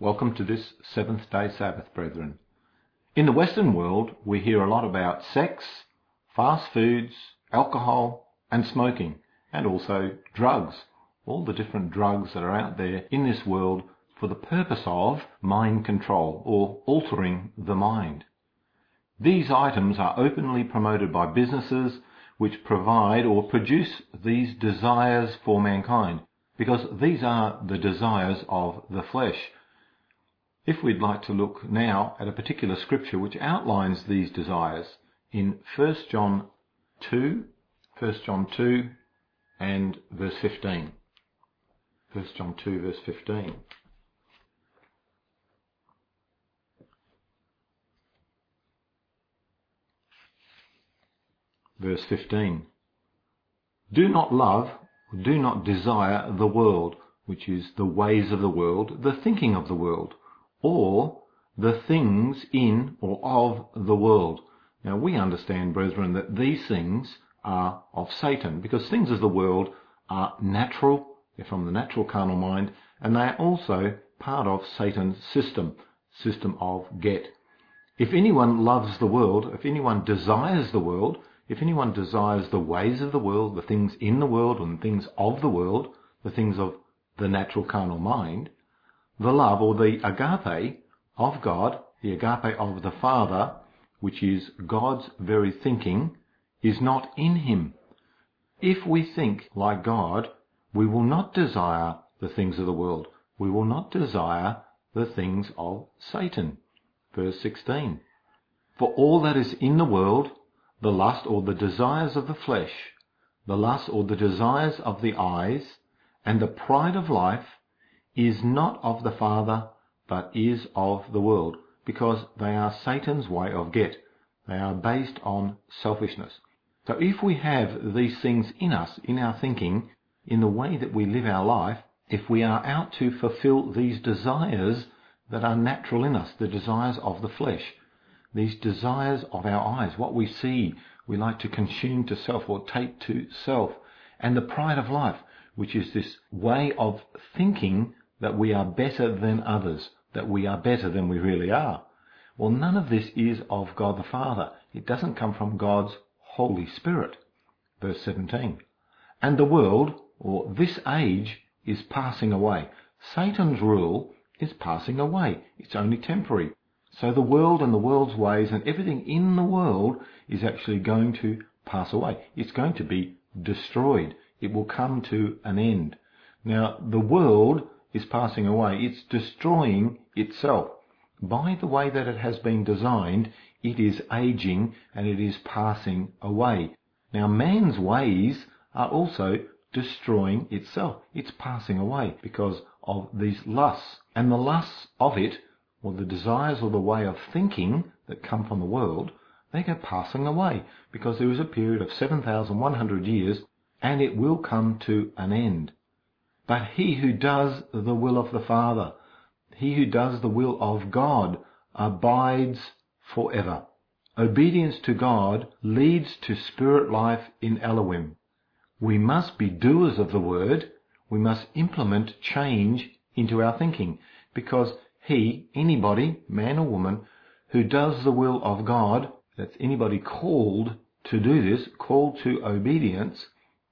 Welcome to this seventh-day Sabbath, brethren. In the Western world, we hear a lot about sex, fast foods, alcohol, and smoking, and also drugs. All the different drugs that are out there in this world for the purpose of mind control or altering the mind. These items are openly promoted by businesses which provide or produce these desires for mankind, because these are the desires of the flesh. If we'd like to look now at a particular scripture which outlines these desires in 1 John 2 and verse 15. 1 John 2 verse 15. Verse 15. Do not love, do not desire the world, which is the ways of the world, the thinking of the world, or the things in or of the world. Now we understand, brethren, that these things are of Satan, because things of the world are natural, they're from the natural carnal mind, and they are also part of Satan's system of get. If anyone loves the world, if anyone desires the world, if anyone desires the ways of the world, the things in the world and things of the world, the things of the natural carnal mind, the love or the agape of God, the agape of the Father, which is God's very thinking, is not in him. If we think like God, we will not desire the things of the world. We will not desire the things of Satan. Verse 16. For all that is in the world, the lust or the desires of the flesh, the lust or the desires of the eyes, and the pride of life, is not of the Father, but is of the world, because they are Satan's way of get. They are based on selfishness. So if we have these things in us, in our thinking, in the way that we live our life, if we are out to fulfill these desires that are natural in us, the desires of the flesh, these desires of our eyes, what we see, we like to consume to self or take to self, and the pride of life, which is this way of thinking that we are better than others, that we are better than we really are. Well, none of this is of God the Father. It doesn't come from God's Holy Spirit. Verse 17. And the world, or this age, is passing away. Satan's rule is passing away. It's only temporary. So the world and the world's ways and everything in the world is actually going to pass away. It's going to be destroyed. It will come to an end. Now, the world is passing away. It's destroying itself. By the way that it has been designed, it is aging and it is passing away. Now, man's ways are also destroying itself. It's passing away because of these lusts. And the lusts of it, or the desires or the way of thinking that come from the world, they go passing away because there is a period of 7,100 years and it will come to an end. But he who does the will of the Father, he who does the will of God, abides forever. Obedience to God leads to spirit life in Elohim. We must be doers of the word. We must implement change into our thinking, because anybody, man or woman, who does the will of God, that's anybody called to do this, called to obedience,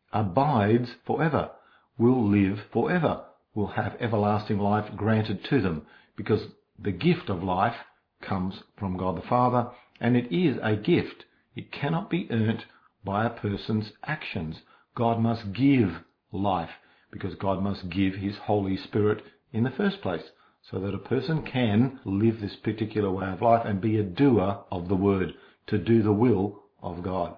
abides forever, will live forever, will have everlasting life granted to them, because the gift of life comes from God the Father, and it is a gift. It cannot be earned by a person's actions. God must give life, because God must give his Holy Spirit in the first place, so that a person can live this particular way of life and be a doer of the word, to do the will of God.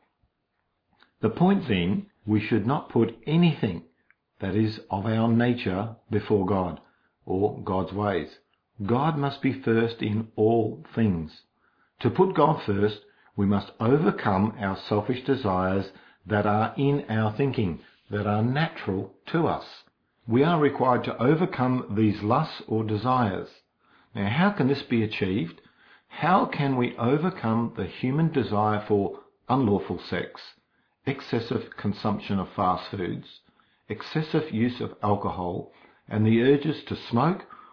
The point being, we should not put anything that is of our nature before God, or God's ways. God must be first in all things. To put God first, we must overcome our selfish desires that are in our thinking, that are natural to us. We are required to overcome these lusts or desires. Now, how can this be achieved? How can we overcome the human desire for unlawful sex, excessive consumption of fast foods, excessive use of alcohol, and the urges to smoke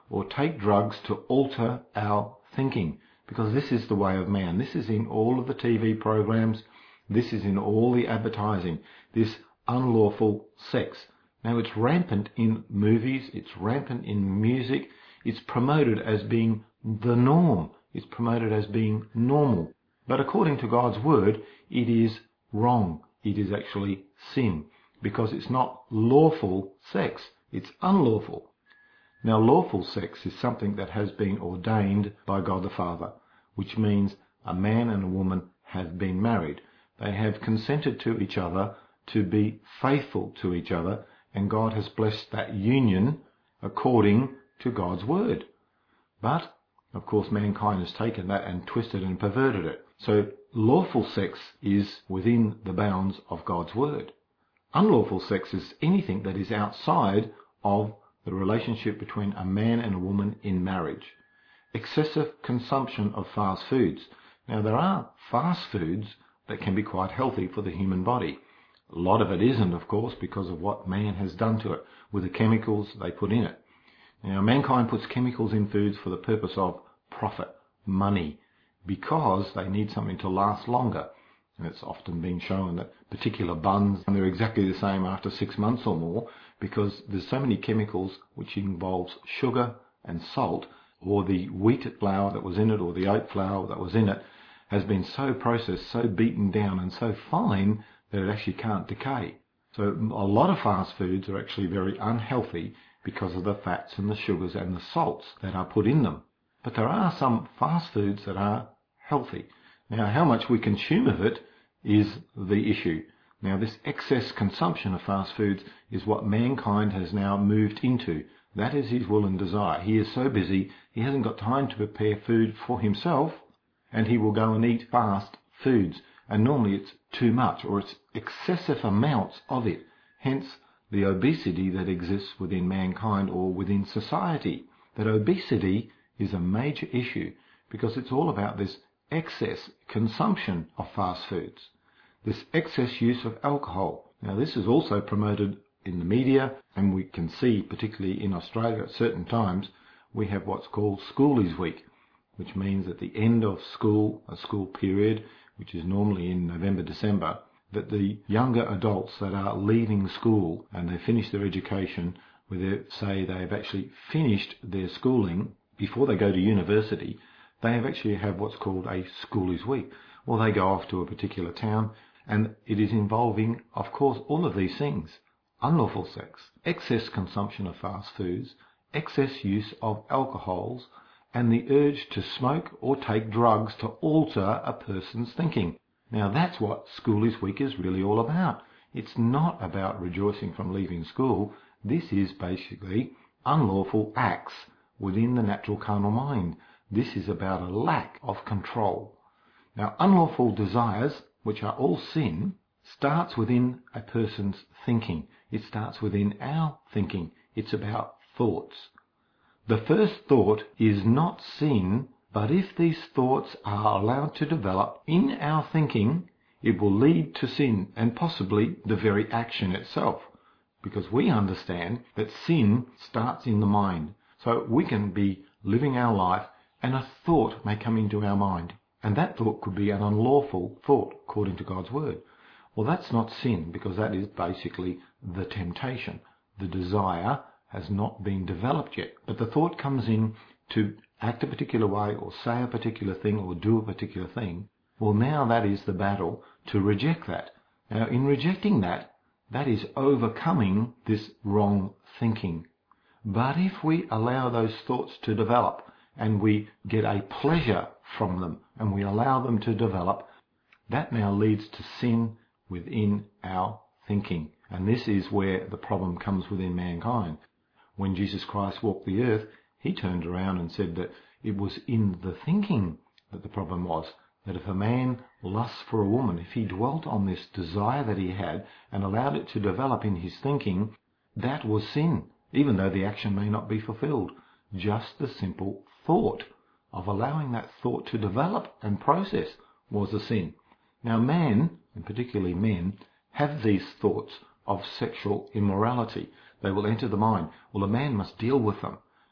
or take drugs to alter our thinking, because this is the way of man. This is in all of the TV programs. This is in all the advertising. This unlawful sex. Now, it's rampant in movies. It's rampant in music. It's promoted as being the norm. It's promoted as being normal. But according to God's word, it is wrong. It is actually sin, because it's not lawful sex. It's unlawful. Now, lawful sex is something that has been ordained by God the Father, which means a man and a woman have been married. They have consented to each other to be faithful to each other, and God has blessed that union according to God's word. But, of course, mankind has taken that and twisted and perverted it. So lawful sex is within the bounds of God's word. Unlawful sex is anything that is outside of the relationship between a man and a woman in marriage. Excessive consumption of fast foods. Now, there are fast foods that can be quite healthy for the human body. A lot of it isn't, of course, because of what man has done to it with the chemicals they put in it. Now, mankind puts chemicals in foods for the purpose of profit, money, because they need something to last longer. And it's often been shown that particular buns, and they're exactly the same after 6 months or more, because there's so many chemicals which involves sugar and salt, or the wheat flour that was in it, or the oat flour that was in it, has been so processed, so beaten down and so fine that it actually can't decay. So a lot of fast foods are actually very unhealthy because of the fats and the sugars and the salts that are put in them. But there are some fast foods that are healthy. Now, how much we consume of it is the issue. Now, this excess consumption of fast foods is what mankind has now moved into. That is his will and desire. He is so busy, he hasn't got time to prepare food for himself, and he will go and eat fast foods. And normally it's too much, or it's excessive amounts of it. Hence the obesity that exists within mankind or within society. That obesity is a major issue because it's all about this excess consumption of fast foods, this excess use of alcohol. Now, this is also promoted in the media, and we can see, particularly in Australia at certain times, we have what's called Schoolies Week, which means at the end of school, a school period, which is normally in November, December, that the younger adults that are leaving school and they finish their education, where they say they have actually finished their schooling before they go to university, they have what's called a Schoolies Week. Well, they go off to a particular town, and it is involving, of course, all of these things. Unlawful sex, excess consumption of fast foods, excess use of alcohols, and the urge to smoke or take drugs to alter a person's thinking. Now, that's what Schoolies Week is really all about. It's not about rejoicing from leaving school. This is basically unlawful acts within the natural carnal mind. This is about a lack of control. Now, unlawful desires, which are all sin, starts within a person's thinking. It starts within our thinking. It's about thoughts. The first thought is not sin, but if these thoughts are allowed to develop in our thinking, it will lead to sin and possibly the very action itself. Because we understand that sin starts in the mind. So we can be living our life and a thought may come into our mind. And that thought could be an unlawful thought according to God's word. Well, that's not sin, because that is basically the temptation. The desire has not been developed yet. But the thought comes in to act a particular way or say a particular thing or do a particular thing. Well, now that is the battle to reject that. Now, in rejecting that, that is overcoming this wrong thinking. But if we allow those thoughts to develop and we get a pleasure from them and we allow them to develop, that now leads to sin within our thinking. And this is where the problem comes within mankind. When Jesus Christ walked the earth, he turned around and said that it was in the thinking that the problem was. That if a man lusts for a woman, if he dwelt on this desire that he had and allowed it to develop in his thinking, that was sin, even though the action may not be fulfilled. Just the simple thought of allowing that thought to develop and process was a sin. Now, man, and particularly men, have these thoughts of sexual immorality. They will enter the mind. Well, a man must deal with them.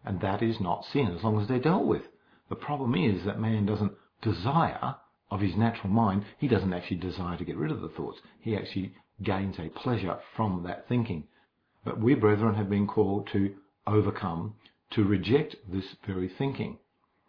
And that is not sin as long as they're dealt with. The problem is that man doesn't desire of his natural mind. He doesn't actually desire to get rid of the thoughts. He actually gains a pleasure from that thinking. But we, brethren, have been called to overcome, to reject this very thinking.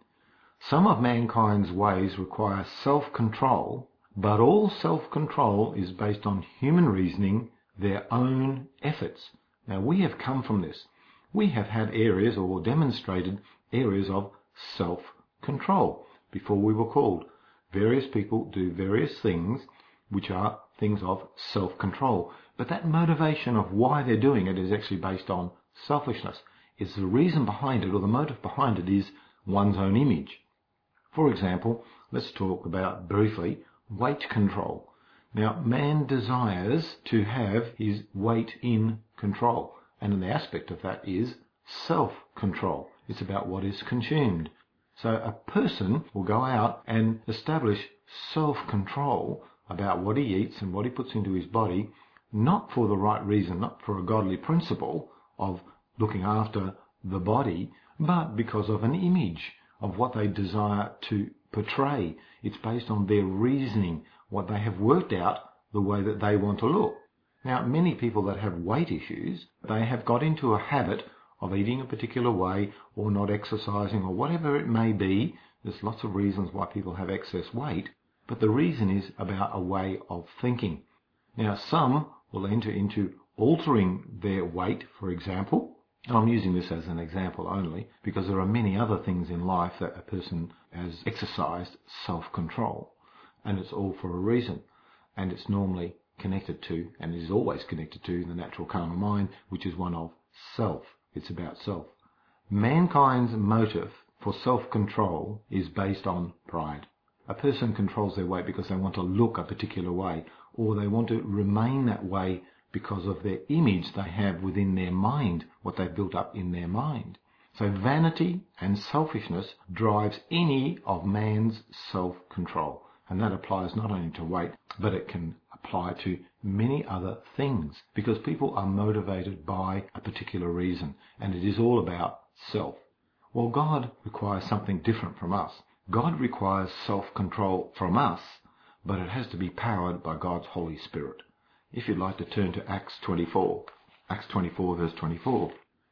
Some of mankind's ways require self-control, but all self-control is based on human reasoning, their own efforts. Now, we have come from this. We have had areas or demonstrated areas of self-control before we were called. Various people do various things which are things of self-control. But that motivation of why they're doing it is actually based on selfishness. It's the reason behind it, or the motive behind it, is one's own image. For example, let's talk about briefly weight control. Now, man desires to have his weight in control, and the aspect of that is self-control. It's about what is consumed. So a person will go out and establish self-control about what he eats and what he puts into his body, not for the right reason, not for a godly principle of looking after the body, but because of an image of what they desire to portray. It's based on their reasoning, what they have worked out, the way that they want to look. Now, many people that have weight issues, they have got into a habit of eating a particular way or not exercising or whatever it may be. There's lots of reasons why people have excess weight, but the reason is about a way of thinking. Now, some will enter into altering their weight, for example. And I'm using this as an example only because there are many other things in life that a person has exercised self-control, and it's all for a reason, and it's normally connected to, and is always connected to, the natural carnal mind, which is one of self. It's about self. Mankind's motive for self-control is based on pride. A person controls their weight because they want to look a particular way, or they want to remain that way because of their image they have within their mind, what they've built up in their mind. So vanity and selfishness drives any of man's self-control. And that applies not only to weight, but it can apply to many other things, because people are motivated by a particular reason, and it is all about self. Well, God requires something different from us. God requires self-control from us, but it has to be powered by God's Holy Spirit. If you'd like to turn to Acts 24, Acts 24 verse 24.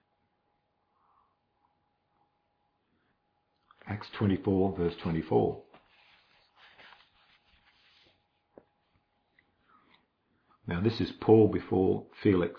Acts 24 verse 24. Now this is Paul before Felix.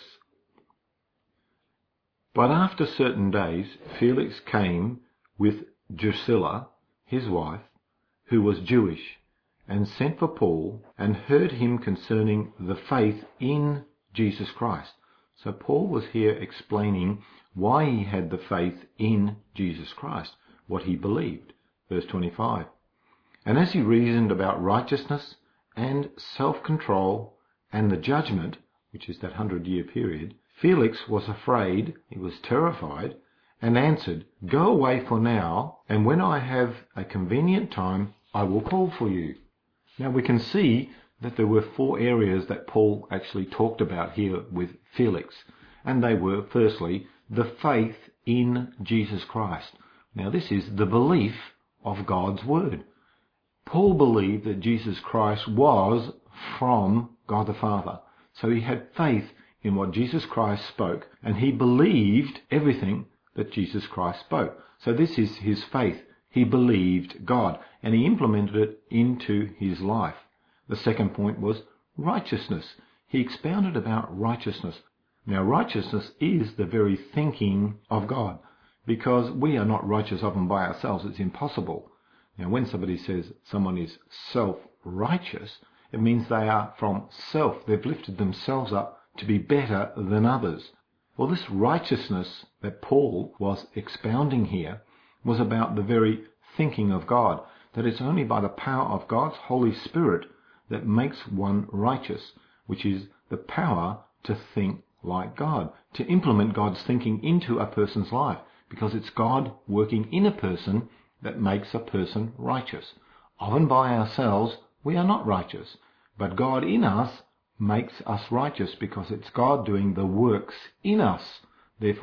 But after certain days, Felix came with Drusilla, his wife, who was Jewish, and sent for Paul and heard him concerning the faith in Jesus Christ. So Paul was here explaining why he had the faith in Jesus Christ, what he believed. Verse 25. And as he reasoned about righteousness and self-control and the judgment, which is that 100-year period, Felix was afraid, he was terrified, and answered, Go away for now, and when I have a convenient time, I will call for you. Now we can see that there were 4 areas that Paul actually talked about here with Felix. And they were, firstly, the faith in Jesus Christ. Now this is the belief of God's Word. Paul believed that Jesus Christ was from God the Father. So he had faith in what Jesus Christ spoke, and he believed everything that Jesus Christ spoke. So this is his faith. He believed God, and he implemented it into his life. The second point was righteousness. He expounded about righteousness. Now, righteousness is the very thinking of God, because we are not righteous of and by ourselves. It's impossible. Now, when somebody says someone is self-righteous, it means they are from self. They've lifted themselves up to be better than others. Well, this righteousness that Paul was expounding here was about the very thinking of God, that it's only by the power of God's Holy Spirit that makes one righteous, which is the power to think like God, to implement God's thinking into a person's life, because it's God working in a person that makes a person righteous. Of and by ourselves, we are not righteous, but God in us makes us righteous because it's God doing the works in us. Therefore,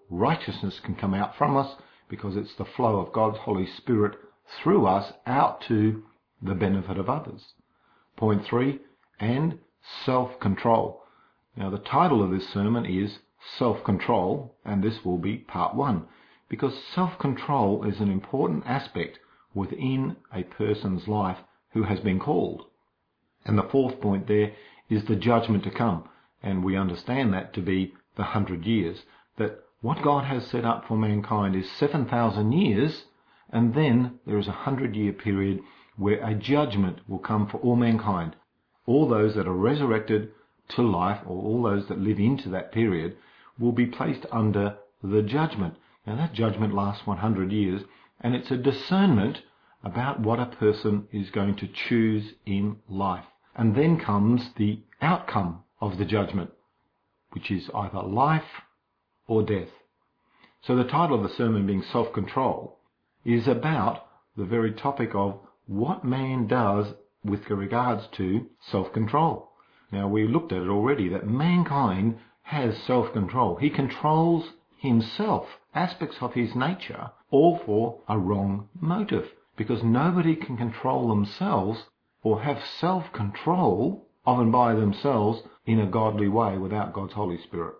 righteousness can come out from us, because it's the flow of God's Holy Spirit through us out to the benefit of others. Point 3, and self-control. Now the title of this sermon is Self-Control, and this will be part 1, because self-control is an important aspect within a person's life who has been called. And the 4th point there is the judgment to come, and we understand that to be the 100 years, that what God has set up for mankind is 7,000 years, and then there is a 100-year period where a judgment will come for all mankind. All those that are resurrected to life, or all those that live into that period, will be placed under the judgment. Now that judgment lasts 100 years, and it's a discernment about what a person is going to choose in life. And then comes the outcome of the judgment, which is either life or death. So the title of the sermon, being Self-Control, is about the very topic of what man does with regards to self-control. Now we looked at it already, that mankind has self-control. He controls himself, aspects of his nature, all for a wrong motive, because nobody can control themselves or have self-control of and by themselves in a godly way without God's Holy Spirit.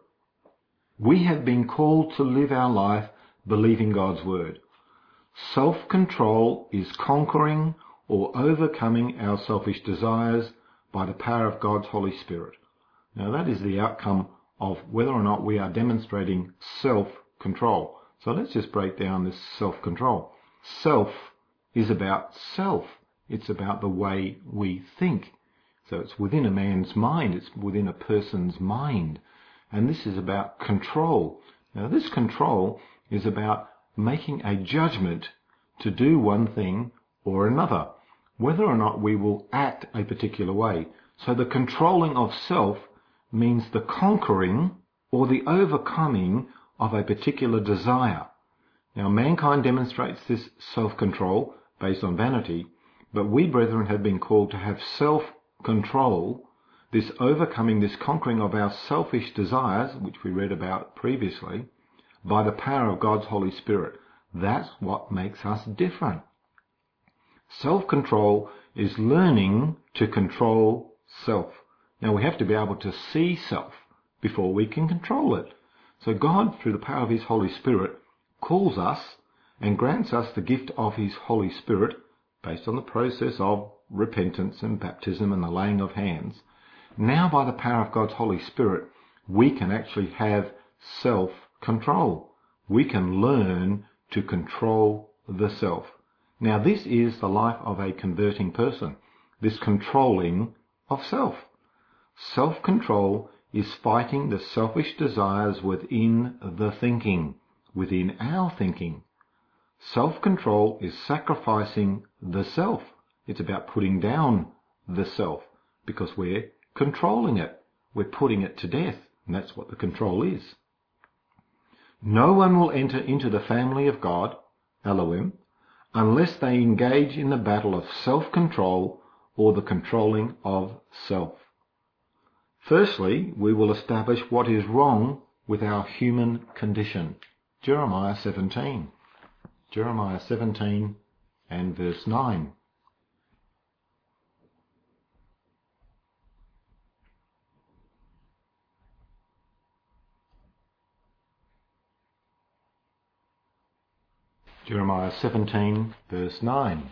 We have been called to live our life believing God's word. Self-control is conquering or overcoming our selfish desires by the power of God's Holy Spirit. Now that is the outcome of whether or not we are demonstrating self-control. So let's just break down this self-control. Self is about self. It's about the way we think. So it's within a man's mind. It's within a person's mind. And this is about control. Now this control is about making a judgment to do one thing or another, whether or not we will act a particular way. So the controlling of self means the conquering or the overcoming of a particular desire. Now mankind demonstrates this self-control based on vanity, but we, brethren, have been called to have self-control, this overcoming, this conquering of our selfish desires, which we read about previously, by the power of God's Holy Spirit. That's what makes us different. Self-control is learning to control self. Now we have to be able to see self before we can control it. So God, through the power of His Holy Spirit, calls us and grants us the gift of His Holy Spirit based on the process of repentance and baptism and the laying of hands. Now by the power of God's Holy Spirit, we can actually have self-control. We can learn to control the self. Now this is the life of a converting person, this controlling of self. Self-control is fighting the selfish desires within the thinking, within our thinking. Self-control is sacrificing the self. It's about putting down the self, because we're controlling it. We're putting it to death, and that's what the control is. No one will enter into the family of God, Elohim, unless they engage in the battle of self-control or the controlling of self. Firstly, we will establish what is wrong with our human condition. Jeremiah 17. Jeremiah 17 and verse 9. Jeremiah 17 verse 9.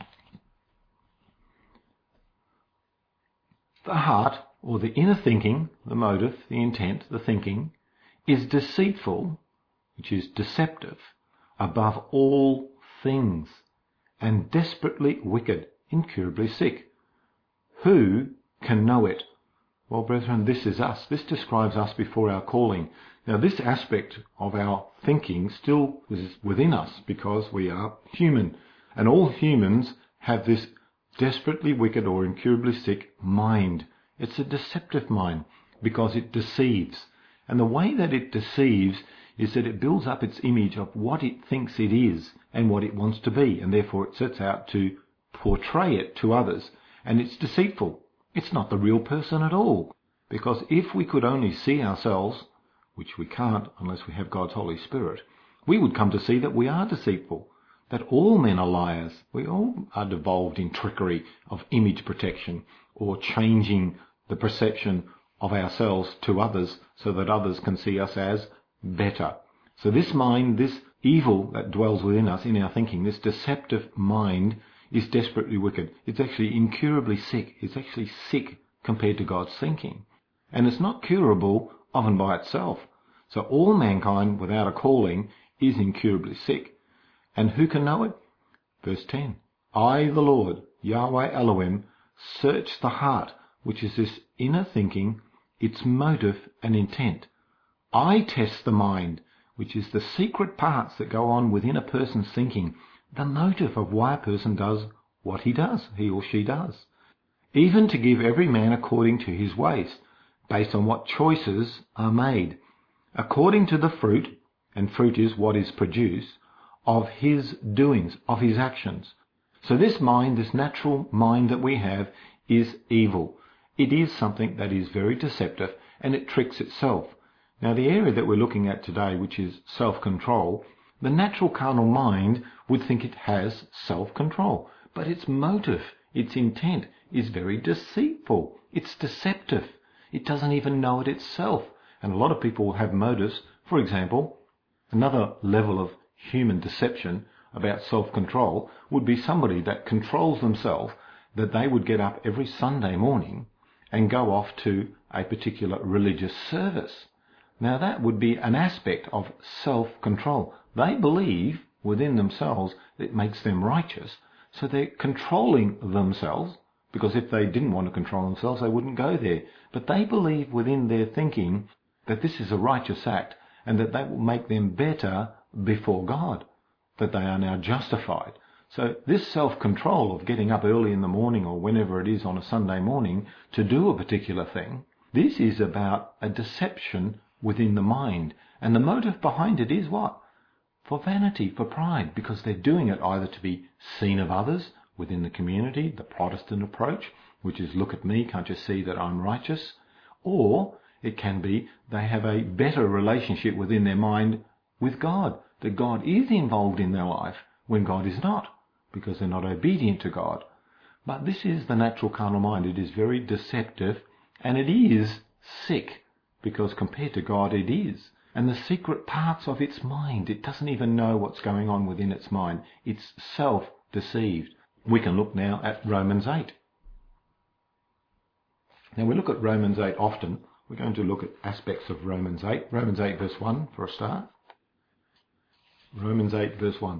The heart, or the inner thinking, the motive, the intent, the thinking, is deceitful, which is deceptive, above all things, and desperately wicked, incurably sick. Who can know it? Well, brethren, this is us. This describes us before our calling. Now, this aspect of our thinking still is within us because we are human. And all humans have this desperately wicked or incurably sick mind. It's a deceptive mind because it deceives. And the way that it deceives is that it builds up its image of what it thinks it is and what it wants to be. And therefore it sets out to portray it to others. And it's deceitful. It's not the real person at all. Because if we could only see ourselves, which we can't unless we have God's Holy Spirit, we would come to see that we are deceitful, that all men are liars. We all are devolved in trickery of image protection or changing the perception of ourselves to others so that others can see us as better. So this mind, this evil that dwells within us in our thinking, this deceptive mind is desperately wicked. It's actually incurably sick. It's actually sick compared to God's thinking. And it's not curable often by itself. So all mankind without a calling is incurably sick. And who can know it? Verse 10, I, the Lord, Yahweh Elohim, search the heart, which is this inner thinking, its motive and intent. I test the mind, which is the secret parts that go on within a person's thinking, the motive of why a person does what he does, he or she does. Even to give every man according to his ways, based on what choices are made, according to the fruit, and fruit is what is produced, of his doings, of his actions. So this mind, this natural mind that we have, is evil. It is something that is very deceptive, and it tricks itself. Now the area that we're looking at today, which is self-control, the natural carnal mind would think it has self-control, but its motive, its intent is very deceitful. It's deceptive. It doesn't even know it itself. And a lot of people have motives. For example, another level of human deception about self-control would be somebody that controls themselves, that they would get up every Sunday morning and go off to a particular religious service. Now that would be an aspect of self-control. They believe within themselves that it makes them righteous, so they're controlling themselves, because if they didn't want to control themselves, they wouldn't go there. But they believe within their thinking that this is a righteous act and that that will make them better before God, that they are now justified. So this self-control of getting up early in the morning or whenever it is on a Sunday morning to do a particular thing, this is about a deception within the mind. And the motive behind it is what? For vanity, for pride, because they're doing it either to be seen of others within the community, the Protestant approach, which is look at me, can't you see that I'm righteous? Or it can be they have a better relationship within their mind with God, that God is involved in their life when God is not, because they're not obedient to God. But this is the natural carnal mind. It is very deceptive, and it is sick, because compared to God it is. And the secret parts of its mind, it doesn't even know what's going on within its mind. It's self-deceived. We can look now at Romans 8. Now we look at Romans 8 often. We're going to look at aspects of Romans 8. Romans 8 verse 1 for a start. Romans 8 verse 1.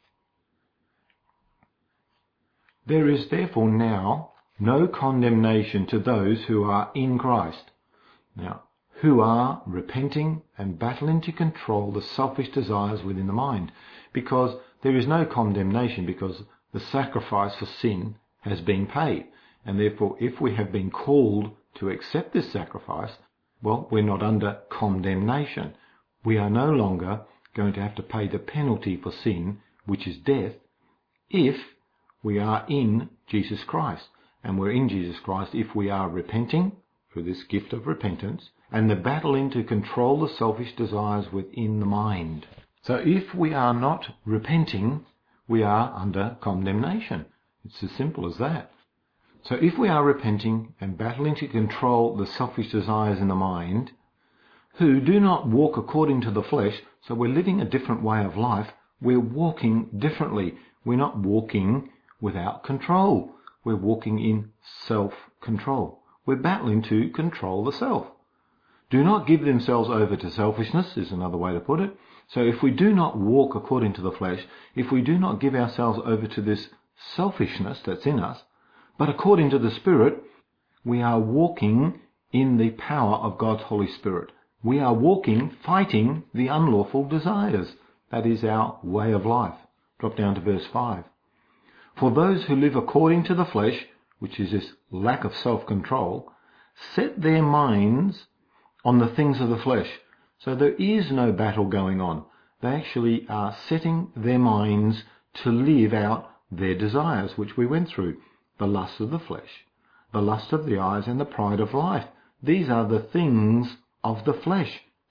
There is therefore now no condemnation to those who are in Christ. Now, who are repenting and battling to control the selfish desires within the mind, because there is no condemnation, because the sacrifice for sin has been paid. And therefore, if we have been called to accept this sacrifice, well, we're not under condemnation. We are no longer going to have to pay the penalty for sin, which is death, if we are in Jesus Christ. And we're in Jesus Christ if we are repenting through this gift of repentance, and the battling to control the selfish desires within the mind. So if we are not repenting, we are under condemnation. It's as simple as that. So if we are repenting and battling to control the selfish desires in the mind, who do not walk according to the flesh, so we're living a different way of life, we're walking differently. We're not walking without control. We're walking in self-control. We're battling to control the self. Do not give themselves over to selfishness is another way to put it. So if we do not walk according to the flesh, if we do not give ourselves over to this selfishness that's in us, but according to the Spirit, we are walking in the power of God's Holy Spirit. We are walking, fighting the unlawful desires. That is our way of life. Drop down to verse 5. For those who live according to the flesh, which is this lack of self-control, set their minds on the things of the flesh. So there is no battle going on. They actually are setting their minds to live out their desires, which we went through. The lust of the flesh, the lust of the eyes, and the pride of life. These are the things of the flesh.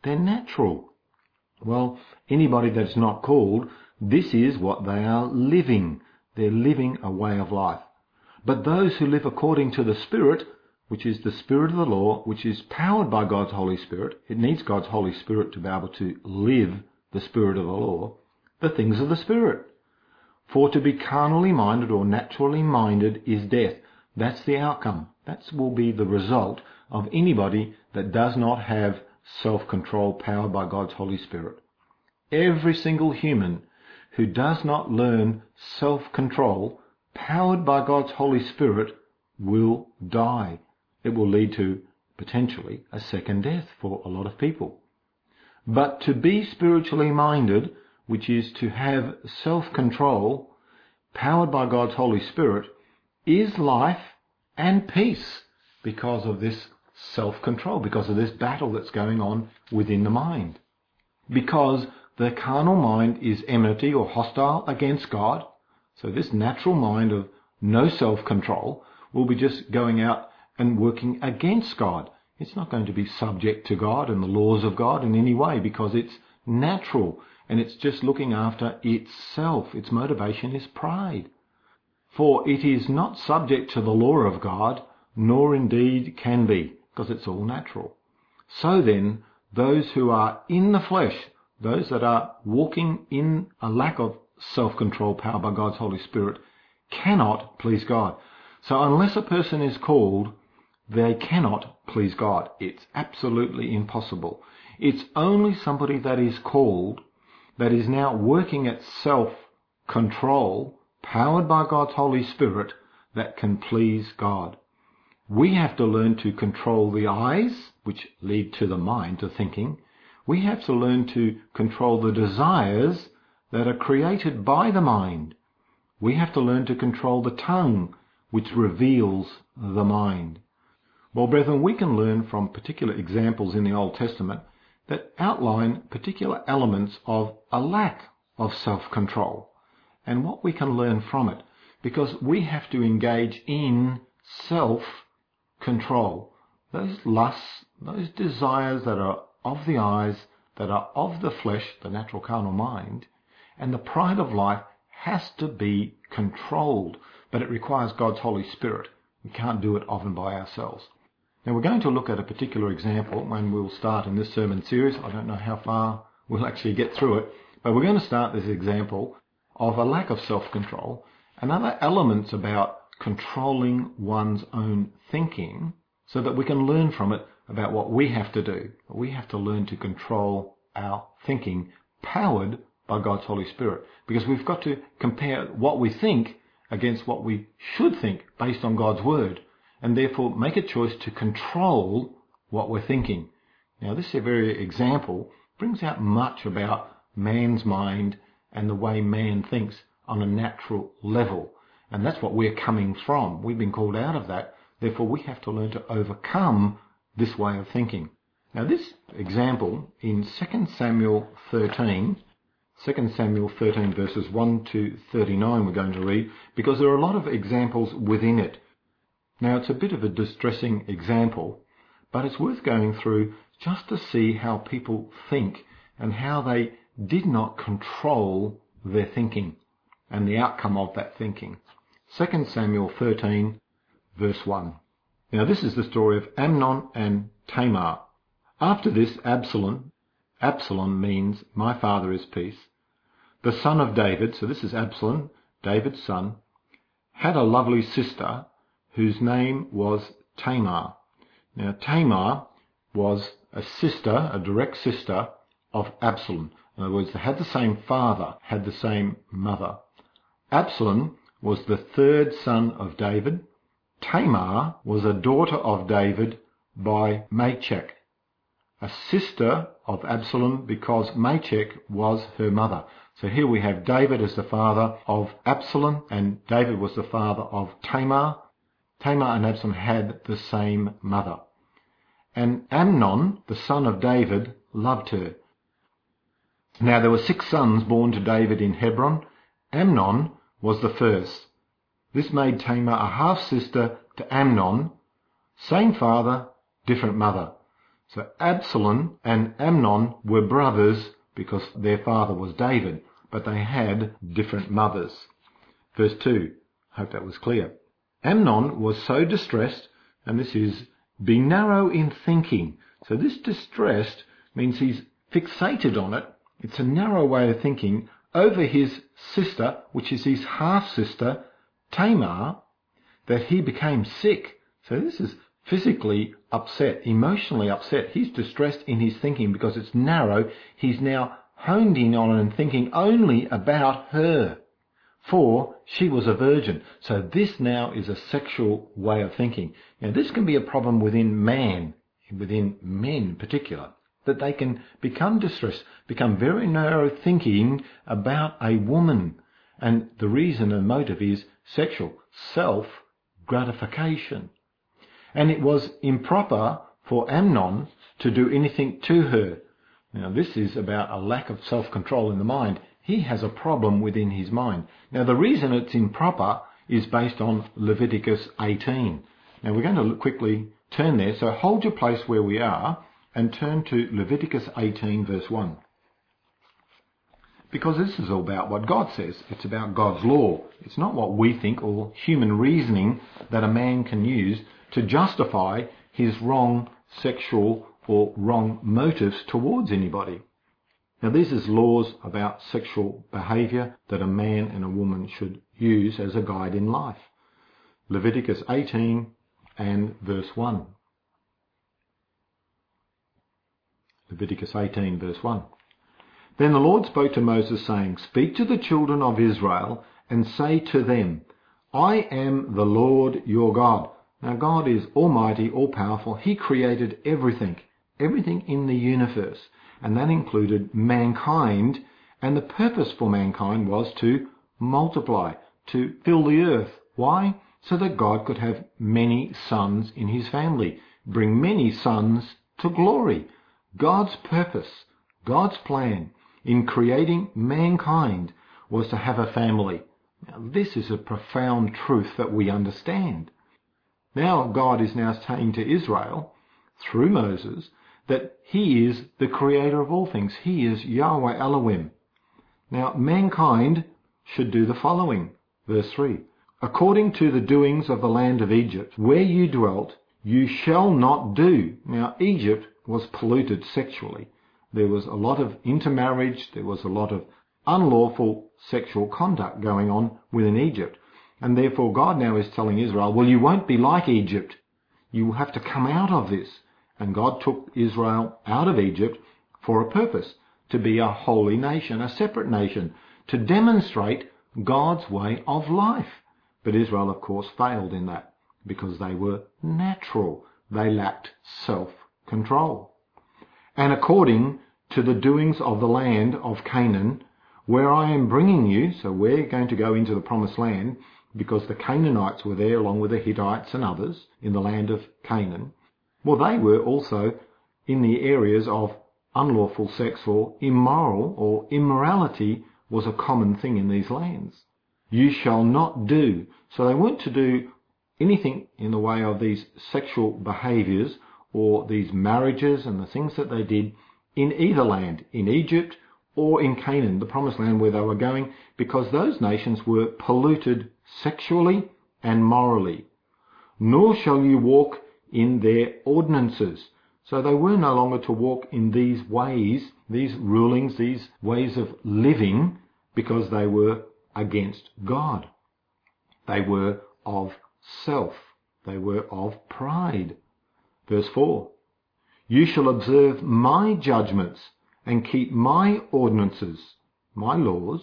They're natural. Well, anybody that's not called, this is what they are living. They're living a way of life. But those who live according to the Spirit, which is the Spirit of the law, which is powered by God's Holy Spirit, it needs God's Holy Spirit to be able to live the Spirit of the law, the things of the Spirit. For to be carnally minded or naturally minded is death. That's the outcome. That will be the result of anybody that does not have self-control powered by God's Holy Spirit. Every single human who does not learn self-control powered by God's Holy Spirit will die. It will lead to potentially a second death for a lot of people. But to be spiritually minded, which is to have self-control powered by God's Holy Spirit, is life and peace because of this self-control, because of this battle that's going on within the mind. Because the carnal mind is enmity or hostile against God. So this natural mind of no self-control will be just going out and working against God. It's not going to be subject to God and the laws of God in any way because it's natural and it's just looking after itself. Its motivation is pride. For it is not subject to the law of God, nor indeed can be, because it's all natural. So then, those who are in the flesh, those that are walking in a lack of self-control powered by God's Holy Spirit, cannot please God. So unless a person is called, they cannot please God. It's absolutely impossible. It's only somebody that is called, that is now working at self-control, powered by God's Holy Spirit, that can please God. We have to learn to control the eyes, which lead to the mind, to thinking. We have to learn to control the desires that are created by the mind. We have to learn to control the tongue, which reveals the mind. Well, brethren, we can learn from particular examples in the Old Testament that outline particular elements of a lack of self-control and what we can learn from it, because we have to engage in self-control. Those lusts, those desires that are of the eyes, that are of the flesh, the natural carnal mind, and the pride of life has to be controlled, but it requires God's Holy Spirit. We can't do it of and by ourselves. Now we're going to look at a particular example when we'll start in this sermon series. I don't know how far we'll actually get through it, but we're going to start this example of a lack of self-control and other elements about controlling one's own thinking so that we can learn from it about what we have to do. We have to learn to control our thinking powered by God's Holy Spirit, because we've got to compare what we think against what we should think based on God's Word, and therefore make a choice to control what we're thinking. Now this very example brings out much about man's mind and the way man thinks on a natural level, and that's what we're coming from. We've been called out of that, therefore we have to learn to overcome this way of thinking. Now this example in 2 Samuel 13 verses 1 to 39 we're going to read, because there are a lot of examples within it. Now it's a bit of a distressing example, but it's worth going through just to see how people think and how they did not control their thinking and the outcome of that thinking. 2 Samuel 13 verse 1. Now this is the story of Amnon and Tamar. After this, Absalom means my father is peace, the son of David, so this is Absalom, David's son, had a lovely sister whose name was Tamar. Now Tamar was a sister, a direct sister of Absalom. In other words, they had the same father, had the same mother. Absalom was the third son of David. Tamar was a daughter of David by Machek, a sister of Absalom because Machek was her mother. So here we have David as the father of Absalom, and David was the father of Tamar. Tamar and Absalom had the same mother. And Amnon, the son of David, loved her. Now there were 6 sons born to David in Hebron. Amnon was the first. This made Tamar a half-sister to Amnon, same father, different mother. So Absalom and Amnon were brothers because their father was David, but they had different mothers. Verse 2, hope that was clear. Amnon was so distressed, and this is be narrow in thinking. So this distressed means he's fixated on it. It's a narrow way of thinking over his sister, which is his half-sister, Tamar, that he became sick. So this is physically upset, emotionally upset. He's distressed in his thinking because it's narrow. He's now honed in on and thinking only about her, for she was a virgin. So this now is a sexual way of thinking. Now this can be a problem within men in particular, that they can become distressed, become very narrow thinking about a woman. And the reason and motive is sexual, self-gratification. And it was improper for Amnon to do anything to her. Now this is about a lack of self-control in the mind. He has a problem within his mind. Now the reason it's improper is based on Leviticus 18. Now we're going to quickly turn there, so hold your place where we are and turn to Leviticus 18 verse 1. Because this is all about what God says. It's about God's law. It's not what we think or human reasoning that a man can use to justify his wrong sexual or wrong motives towards anybody. Now this is laws about sexual behaviour that a man and a woman should use as a guide in life. Leviticus 18 and verse 1. Leviticus 18 verse 1. Then the Lord spoke to Moses, saying, Speak to the children of Israel and say to them, I am the Lord your God. Now God is almighty, all-powerful. He created everything in the universe, and that included mankind, and the purpose for mankind was to multiply, to fill the earth. Why? So that God could have many sons in his family, bring many sons to glory. God's purpose, God's plan in creating mankind was to have a family. Now, this is a profound truth that we understand. Now God is now saying to Israel, through Moses, that he is the creator of all things. He is Yahweh Elohim. Now mankind should do the following. Verse 3. According to the doings of the land of Egypt, where you dwelt, you shall not do. Now Egypt was polluted sexually. There was a lot of intermarriage. There was a lot of unlawful sexual conduct going on within Egypt. And therefore God now is telling Israel, well, you won't be like Egypt. You have to come out of this. And God took Israel out of Egypt for a purpose, to be a holy nation, a separate nation, to demonstrate God's way of life. But Israel, of course, failed in that because they were natural. They lacked self-control. And according to the doings of the land of Canaan, where I am bringing you, so we're going to go into the promised land because the Canaanites were there along with the Hittites and others in the land of Canaan. Well, they were also in the areas of unlawful sex or immoral or immorality was a common thing in these lands. You shall not do. So they weren't to do anything in the way of these sexual behaviours or these marriages and the things that they did in either land, in Egypt or in Canaan, the promised land where they were going, because those nations were polluted sexually and morally. Nor shall you walk in their ordinances. So they were no longer to walk in these ways, these rulings, these ways of living, because they were against God. They were of self. They were of pride. Verse 4. You shall observe my judgments and keep my ordinances, my laws,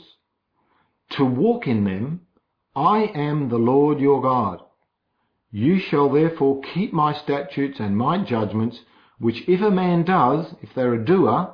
to walk in them. I am the Lord your God. You shall therefore keep my statutes and my judgments, which if a man does, if they're a doer,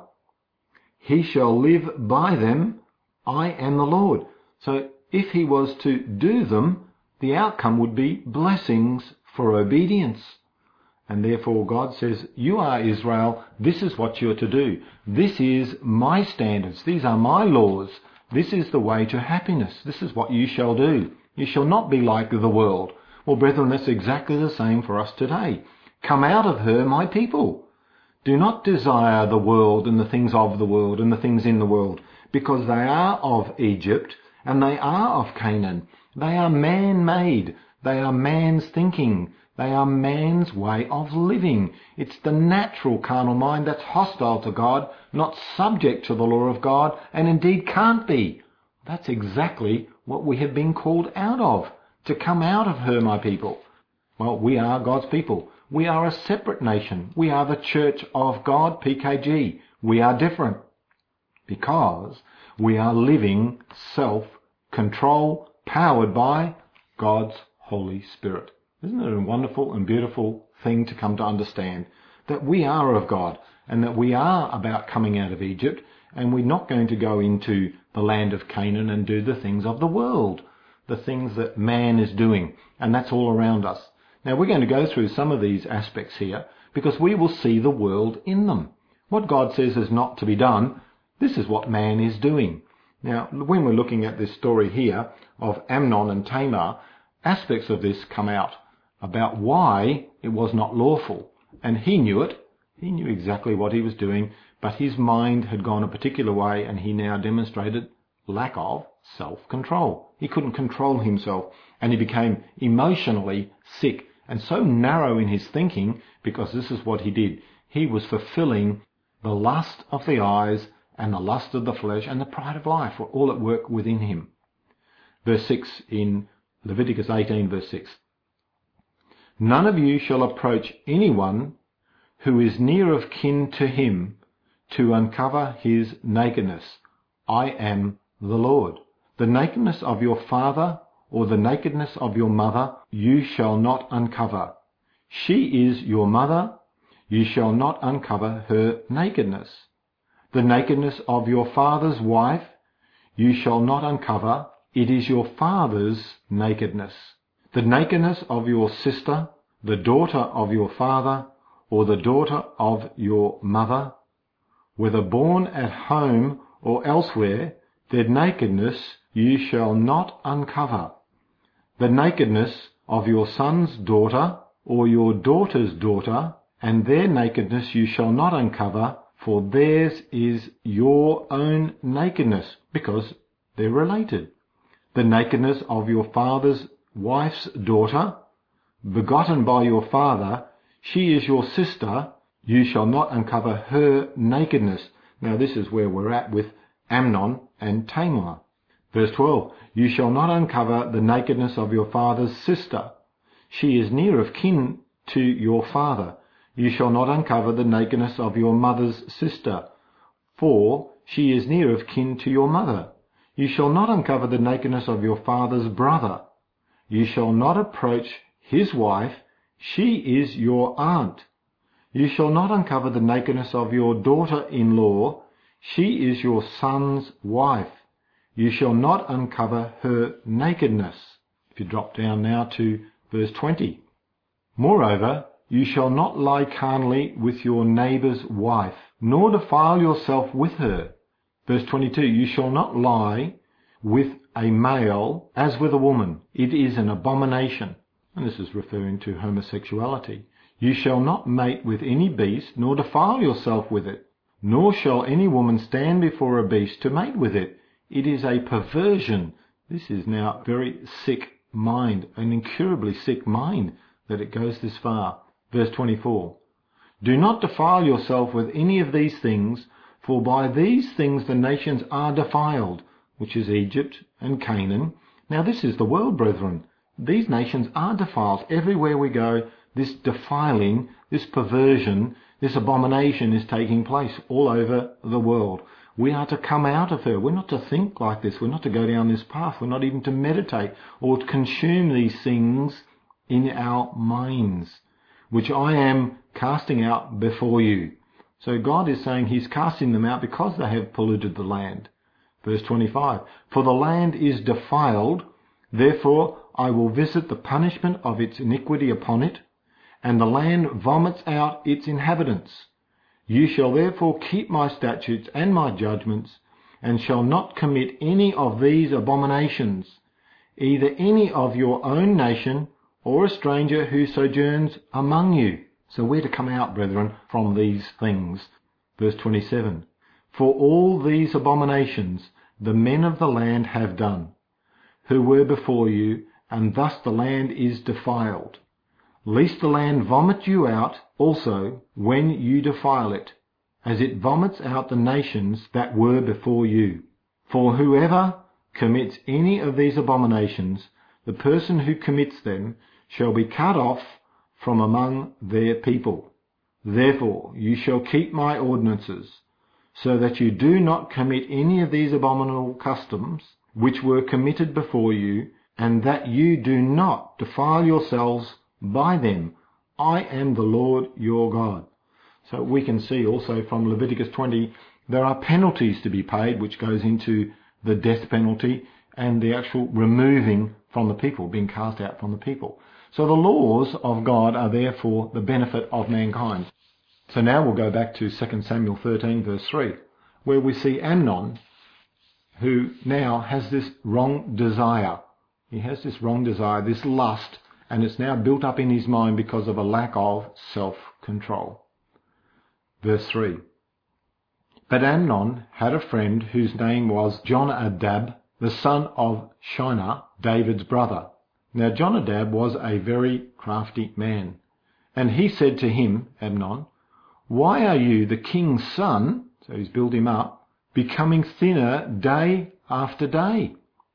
he shall live by them. I am the Lord. So if he was to do them, the outcome would be blessings for obedience. And therefore God says, you are Israel, this is what you're to do. This is my standards. These are my laws. This is the way to happiness. This is what you shall do. You shall not be like the world. Well, brethren, that's exactly the same for us today. Come out of her, my people. Do not desire the world and the things of the world and the things in the world, because they are of Egypt and they are of Canaan. They are man-made. They are man's thinking. They are man's way of living. It's the natural carnal mind that's hostile to God, not subject to the law of God, and indeed can't be. That's exactly what we have been called out of, to come out of her, my people. Well, we are God's people. We are a separate nation. We are the Church of God, PKG. We are different because we are living self-control powered by God's Holy Spirit. Isn't it a wonderful and beautiful thing to come to understand that we are of God and that we are about coming out of Egypt, and we're not going to go into the land of Canaan and do the things of the world, the things that man is doing, and that's all around us. Now we're going to go through some of these aspects here because we will see the world in them. What God says is not to be done, this is what man is doing. Now when we're looking at this story here of Amnon and Tamar, aspects of this come out about why it was not lawful. And he knew it. He knew exactly what he was doing, but his mind had gone a particular way, and he now demonstrated lack of self-control. He couldn't control himself, and he became emotionally sick and so narrow in his thinking because this is what he did. He was fulfilling the lust of the eyes and the lust of the flesh, and the pride of life were all at work within him. Verse 6 in Leviticus 18, verse 6. None of you shall approach anyone who is near of kin to him to uncover his nakedness. I am the Lord. The nakedness of your father or the nakedness of your mother you shall not uncover. She is your mother. You shall not uncover her nakedness. The nakedness of your father's wife you shall not uncover. It is your father's nakedness. The nakedness of your sister, the daughter of your father, or the daughter of your mother, whether born at home or elsewhere, their nakedness you shall not uncover. The nakedness of your son's daughter or your daughter's daughter, and their nakedness you shall not uncover, for theirs is your own nakedness, because they're related. The nakedness of your father's wife's daughter, begotten by your father, she is your sister, you shall not uncover her nakedness. Now this is where we're at with Amnon and Tamar. Verse 12, you shall not uncover the nakedness of your father's sister. She is near of kin to your father. You shall not uncover the nakedness of your mother's sister, for she is near of kin to your mother. You shall not uncover the nakedness of your father's brother. You shall not approach his wife. She is your aunt. You shall not uncover the nakedness of your daughter-in-law. She is your son's wife. You shall not uncover her nakedness. If you drop down now to verse 20. Moreover, you shall not lie carnally with your neighbour's wife, nor defile yourself with her. Verse 22, you shall not lie with a male as with a woman. It is an abomination. And this is referring to homosexuality. You shall not mate with any beast, nor defile yourself with it. Nor shall any woman stand before a beast to mate with it. It is a perversion. This is now a very sick mind, an incurably sick mind, that it goes this far. Verse 24. Do not defile yourself with any of these things, for by these things the nations are defiled, which is Egypt and Canaan. Now this is the world, brethren. These nations are defiled. Everywhere we go, this defiling, this perversion, this abomination is taking place all over the world. We are to come out of her. We're not to think like this. We're not to go down this path. We're not even to meditate or to consume these things in our minds, which I am casting out before you. So God is saying he's casting them out because they have polluted the land. Verse 25, for the land is defiled, therefore I will visit the punishment of its iniquity upon it, and the land vomits out its inhabitants. You shall therefore keep my statutes and my judgments, and shall not commit any of these abominations, either any of your own nation or a stranger who sojourns among you. So we're to come out, brethren, from these things. Verse 27. For all these abominations the men of the land have done, who were before you, and thus the land is defiled. Lest the land vomit you out also when you defile it, as it vomits out the nations that were before you. For whoever commits any of these abominations, the person who commits them shall be cut off from among their people. Therefore you shall keep my ordinances, so that you do not commit any of these abominable customs which were committed before you, and that you do not defile yourselves by them. I am the Lord your God. So we can see also from Leviticus 20, there are penalties to be paid, which goes into the death penalty and the actual removing from the people, being cast out from the people. So the laws of God are there for the benefit of mankind. So now we'll go back to 2 Samuel 13 verse 3, where we see Amnon, who now has this wrong desire. He has this wrong desire, this lust, and it's now built up in his mind because of a lack of self-control. Verse 3. But Amnon had a friend whose name was Jonadab, the son of Shinar, David's brother. Now Jonadab was a very crafty man. And he said to him, Amnon, why are you, the king's son, so he's built him up, becoming thinner day after day?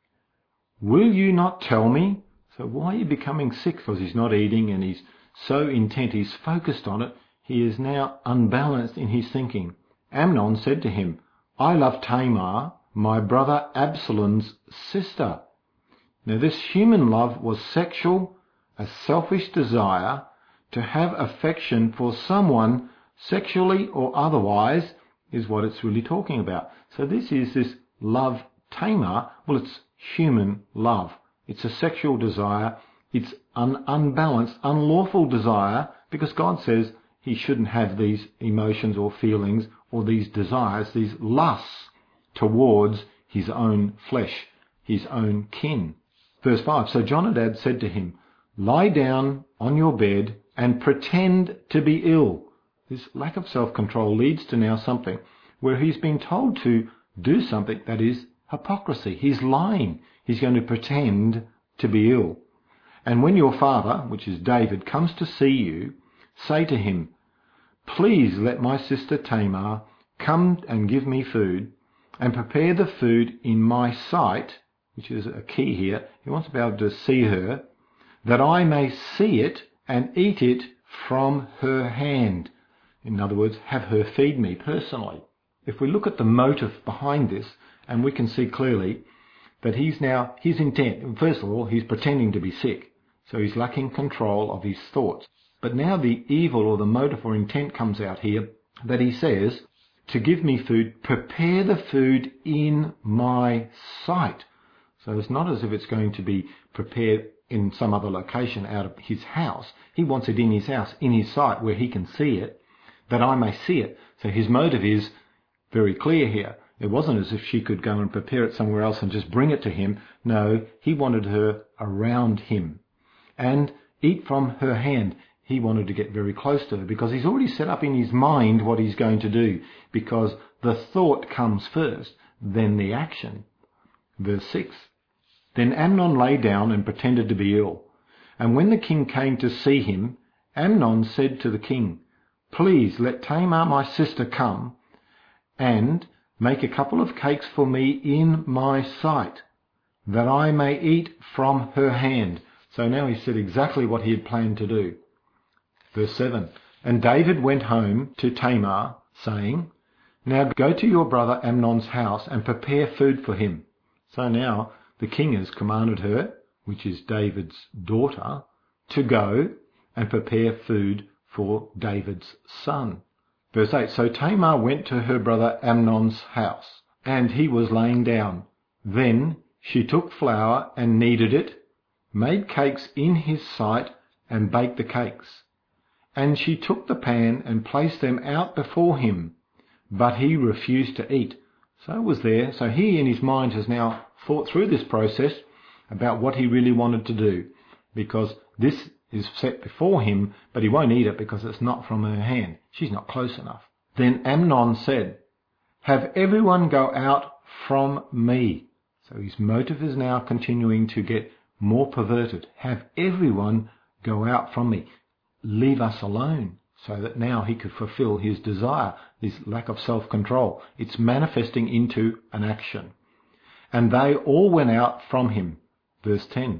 Will you not tell me? So why are you becoming sick? Because he's not eating and he's so intent, he's focused on it, he is now unbalanced in his thinking. Amnon said to him, I love Tamar, my brother Absalom's sister. Now this human love was sexual, a selfish desire to have affection for someone sexually or otherwise is what it's really talking about. So this is this love Tamar. Well, it's human love. It's a sexual desire. It's an unbalanced, unlawful desire, because God says he shouldn't have these emotions or feelings or these desires, these lusts towards his own flesh, his own kin. Verse 5, so Jonadab said to him, lie down on your bed and pretend to be ill. This lack of self-control leads to now something where he's been told to do something that is hypocrisy. He's lying. He's going to pretend to be ill. And when your father, which is David, comes to see you, say to him, please let my sister Tamar come and give me food, and prepare the food in my sight, which is a key here. He wants to be able to see her, that I may see it and eat it from her hand. In other words, have her feed me personally. If we look at the motive behind this, and we can see clearly that he's now, his intent, first of all, he's pretending to be sick. So he's lacking control of his thoughts. But now the evil or the motive or intent comes out here, that he says, to give me food, prepare the food in my sight. So it's not as if it's going to be prepared in some other location out of his house. He wants it in his house, in his sight, where he can see it, that I may see it. So his motive is very clear here. It wasn't as if she could go and prepare it somewhere else and just bring it to him. No, he wanted her around him and eat from her hand. He wanted to get very close to her because he's already set up in his mind what he's going to do, because the thought comes first, then the action. Verse 6. Then Amnon lay down and pretended to be ill. And when the king came to see him, Amnon said to the king, please let Tamar my sister come and make a couple of cakes for me in my sight, that I may eat from her hand. So now he said exactly what he had planned to do. Verse 7. And David went home to Tamar, saying, now go to your brother Amnon's house and prepare food for him. So now the king has commanded her, which is David's daughter, to go and prepare food for David's son. Verse 8, so Tamar went to her brother Amnon's house, and he was laying down. Then she took flour and kneaded it, made cakes in his sight, and baked the cakes. And she took the pan and placed them out before him, but he refused to eat. So it was there. So he in his mind has now thought through this process about what he really wanted to do, because this is set before him, but he won't eat it because it's not from her hand. She's not close enough. Then Amnon said, "Have everyone go out from me." So his motive is now continuing to get more perverted. Have everyone go out from me. Leave us alone. So that now he could fulfill his desire, his lack of self-control. It's manifesting into an action. And they all went out from him. Verse 10.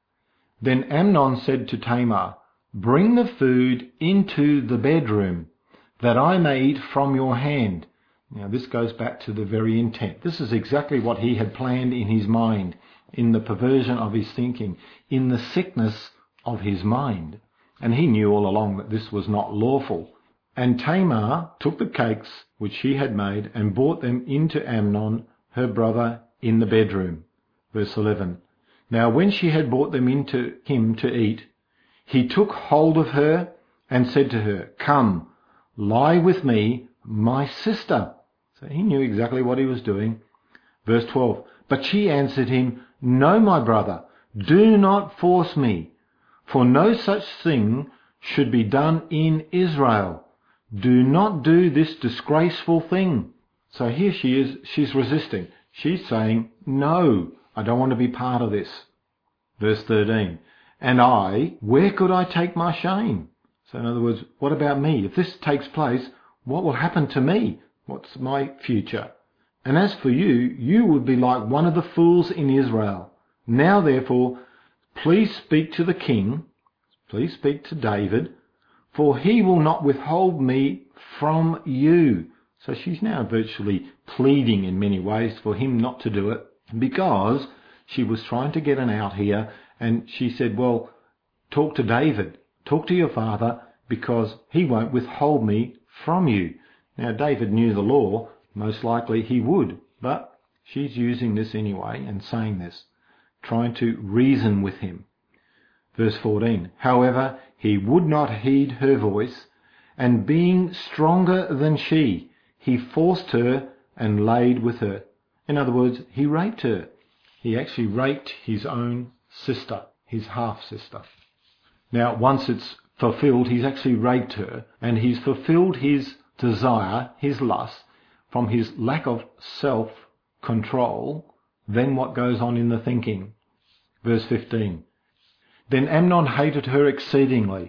Then Amnon said to Tamar, "Bring the food into the bedroom, that I may eat from your hand." Now this goes back to the very intent. This is exactly what he had planned in his mind, in the perversion of his thinking, in the sickness of his mind. And he knew all along that this was not lawful. And Tamar took the cakes which she had made and brought them into Amnon, her brother, in the bedroom. Verse 11. Now when she had brought them into him to eat, he took hold of her and said to her, "Come, lie with me, my sister." So he knew exactly what he was doing. Verse 12. But she answered him, "No, my brother, do not force me, for no such thing should be done in Israel. Do not do this disgraceful thing." So here she is, she's resisting. She's saying, "No, I don't want to be part of this." Verse 13. And where could I take my shame? So in other words, what about me? If this takes place, what will happen to me? What's my future? And as for you, you would be like one of the fools in Israel. Now therefore, please speak to the king, please speak to David, for he will not withhold me from you. So she's now virtually pleading in many ways for him not to do it, because she was trying to get an out here, and she said, well, talk to David, talk to your father, because he won't withhold me from you. Now David knew the law, most likely he would, but she's using this anyway and saying this, trying to reason with him. Verse 14. However, he would not heed her voice, and being stronger than she, he forced her and laid with her. In other words, he raped her. He actually raped his own sister, his half-sister. Now, once it's fulfilled, he's actually raped her, and he's fulfilled his desire, his lust, from his lack of self-control. Then what goes on in the thinking? Verse 15. Then Amnon hated her exceedingly,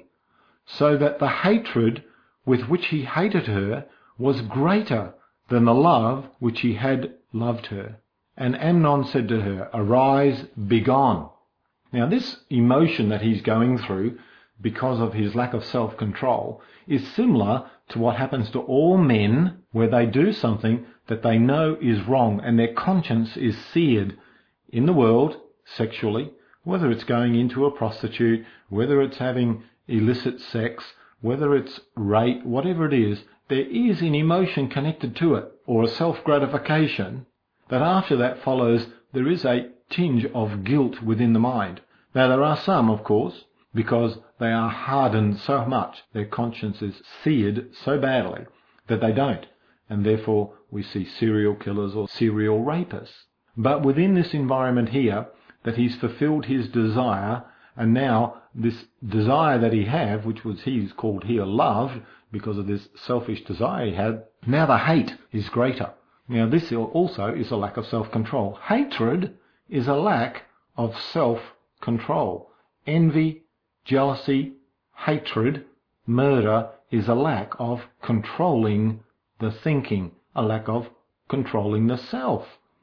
so that the hatred with which he hated her was greater than the love which he had loved her. And Amnon said to her, "Arise, begone." Now this emotion that he's going through because of his lack of self-control is similar to what happens to all men where they do something that they know is wrong and their conscience is seared in the world sexually, whether it's going into a prostitute, whether it's having illicit sex, whether it's rape, whatever it is, there is an emotion connected to it, or a self-gratification, that after that follows there is a tinge of guilt within the mind. Now there are some, of course, because they are hardened so much, their conscience is seared so badly that they don't, and therefore we see serial killers or serial rapists. But within this environment here, that he's fulfilled his desire, and now this desire that he had, which was he's called here love, because of this selfish desire he had, now the hate is greater. Now this also is a lack of self-control. Hatred is a lack of self-control. Envy, jealousy, hatred, murder is a lack of controlling the thinking, a lack of controlling the self.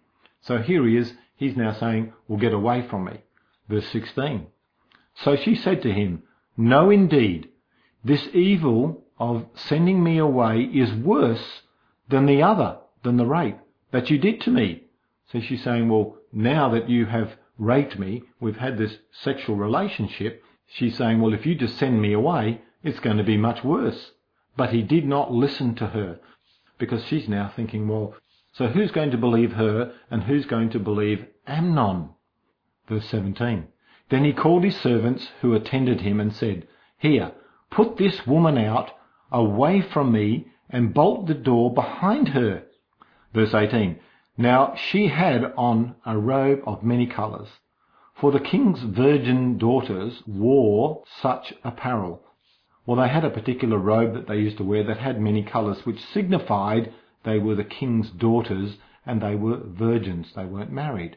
So here he is, he's now saying, well, get away from me. Verse 16. So she said to him, "No, indeed, this evil of sending me away is worse than the other, than the rape that you did to me." So she's saying, well, now that you have raped me, we've had this sexual relationship, she's saying, well, if you just send me away, it's going to be much worse. But he did not listen to her, because she's now thinking, well, so who's going to believe her and who's going to believe Amnon? Verse 17. Then he called his servants who attended him and said, "Here, put this woman out away from me and bolt the door behind her." Verse 18. Now she had on a robe of many colours, For the king's virgin daughters wore such apparel. Well, they had a particular robe that they used to wear that had many colours, which signified they were the king's daughters and they were virgins. They weren't married.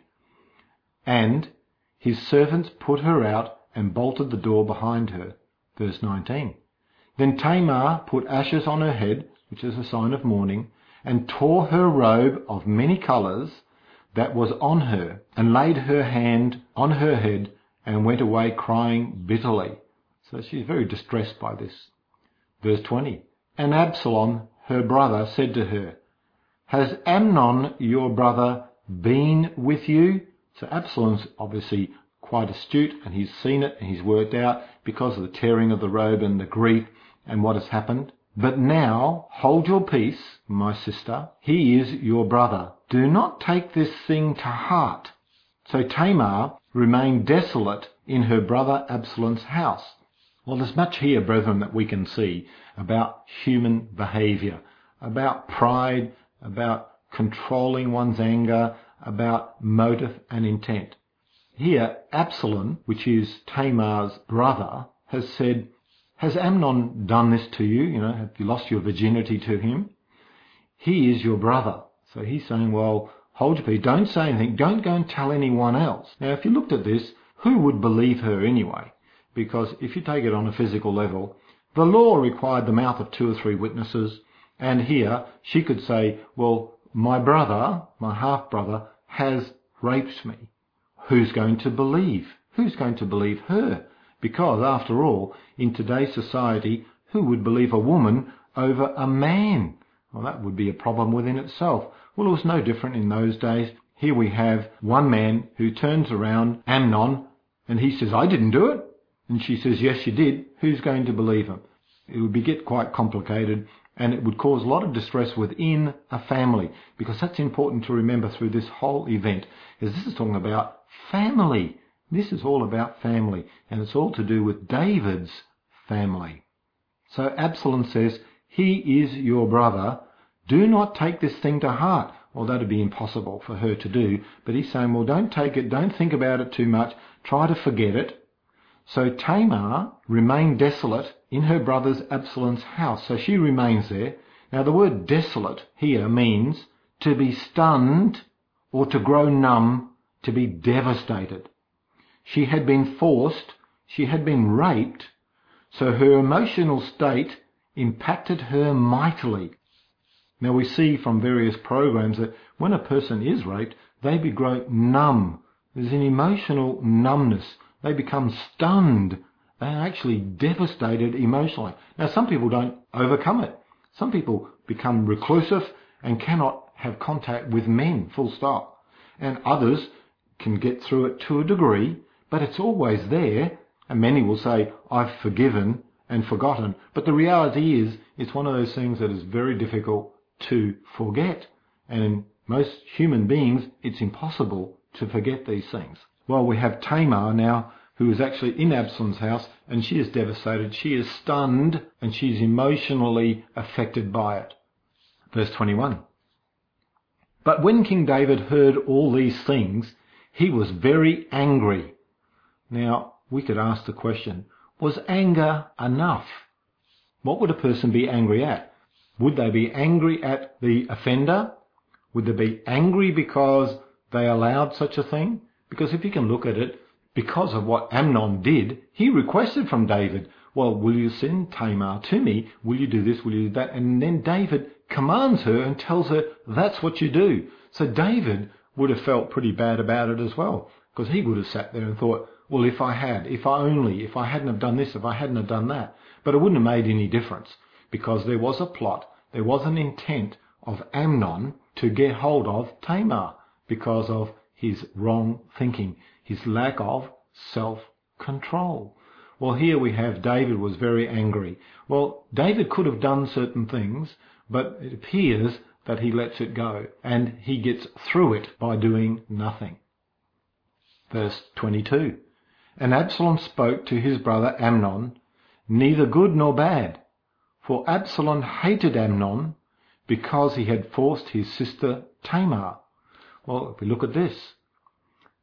And his servants put her out and bolted the door behind her. Verse 19. Then Tamar put ashes on her head, which is a sign of mourning, and tore her robe of many colours that was on her, and laid her hand on her head, and went away crying bitterly. So she's very distressed by this. Verse 20. And Absalom, her brother, said to her, Has Amnon, your brother, been with you? So Absalom's obviously quite astute, and he's seen it, and he's worked out because of the tearing of the robe and the grief and what has happened. But now hold your peace, my sister. He is your brother. Do not take this thing to heart. So Tamar remained desolate in her brother Absalom's house. Well, there's much here, brethren, that we can see about human behaviour, about pride, about controlling one's anger, about motive and intent. Here, Absalom, which is Tamar's brother, has said, Has Amnon done this to you? Have you lost your virginity to him? He is your brother. So he's saying, well, hold your peace. Don't say anything. Don't go and tell anyone else. Now, if you looked at this, who would believe her anyway? Because if you take it on a physical level, the law required the mouth of 2 or 3 witnesses. And here she could say, well, my brother, my half-brother, has raped me. Who's going to believe? Who's going to believe her? Because, after all, in today's society, who would believe a woman over a man? Well, that would be a problem within itself. Well, it was no different in those days. Here we have one man who turns around, Amnon, and he says, I didn't do it. And she says, yes, you did. Who's going to believe him? It would get quite complicated, and it would cause a lot of distress within a family, because that's important to remember through this whole event, is this is talking about family. This is all about family, and it's all to do with David's family. So Absalom says, he is your brother. Do not take this thing to heart. Well, that would be impossible for her to do, but he's saying, well, don't take it, don't think about it too much, try to forget it. So Tamar remained desolate in her brother's Absalom's house. So she remains there. Now the word desolate here means to be stunned or to grow numb, to be devastated. She had been forced, she had been raped, so her emotional state impacted her mightily. Now we see from various programs that when a person is raped, they grow numb. There's an emotional numbness. They become stunned. They are actually devastated emotionally. Now, some people don't overcome it. Some people become reclusive and cannot have contact with men, full stop. And others can get through it to a degree, but it's always there. And many will say, I've forgiven and forgotten. But the reality is, it's one of those things that is very difficult to forget. And in most human beings, it's impossible to forget these things. Well, we have Tamar now, who is actually in Absalom's house, and she is devastated, she is stunned, and she is emotionally affected by it. Verse 21. But when King David heard all these things, he was very angry. Now, we could ask the question, was anger enough? What would a person be angry at? Would they be angry at the offender? Would they be angry because they allowed such a thing? Because if you can look at it, because of what Amnon did, he requested from David, well, will you send Tamar to me? Will you do this? Will you do that? And then David commands her and tells her that's what you do. So David would have felt pretty bad about it as well, because he would have sat there and thought, well, if I hadn't have done this, if I hadn't have done that. But it wouldn't have made any difference, because there was a plot, there was an intent of Amnon to get hold of Tamar because of his wrong thinking, his lack of self-control. Well, here we have David was very angry. Well, David could have done certain things, but it appears that he lets it go, and he gets through it by doing nothing. Verse 22. And Absalom spoke to his brother Amnon, neither good nor bad, for Absalom hated Amnon because he had forced his sister Tamar. Well, if we look at this,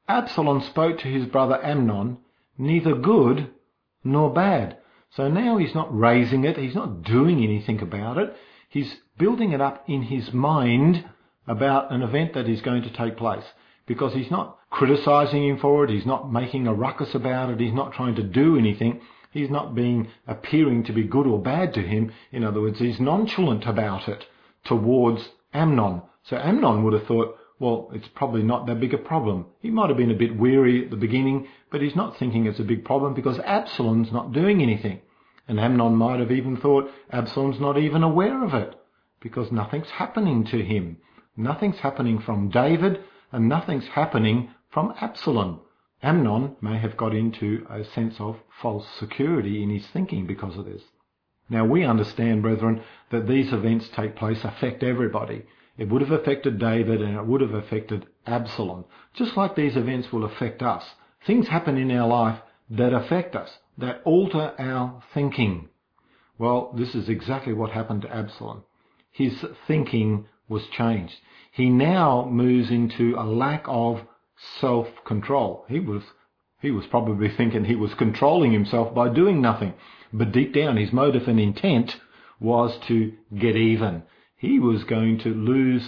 Absalom spoke to his brother Amnon, neither good nor bad. So now he's not raising it, he's not doing anything about it, he's building it up in his mind about an event that is going to take place. Because he's not criticising him for it, he's not making a ruckus about it, he's not trying to do anything, he's not appearing to be good or bad to him. In other words, he's nonchalant about it towards Amnon. So Amnon would have thought, well, it's probably not that big a problem. He might have been a bit weary at the beginning, but he's not thinking it's a big problem because Absalom's not doing anything. And Amnon might have even thought Absalom's not even aware of it because nothing's happening to him. Nothing's happening from David and nothing's happening from Absalom. Amnon may have got into a sense of false security in his thinking because of this. Now we understand, brethren, that these events take place affect everybody. It would have affected David and it would have affected Absalom. Just like these events will affect us. Things happen in our life that affect us, that alter our thinking. Well, this is exactly what happened to Absalom. His thinking was changed. He now moves into a lack of self-control. He was probably thinking he was controlling himself by doing nothing. But deep down, his motive and intent was to get even. He was going to lose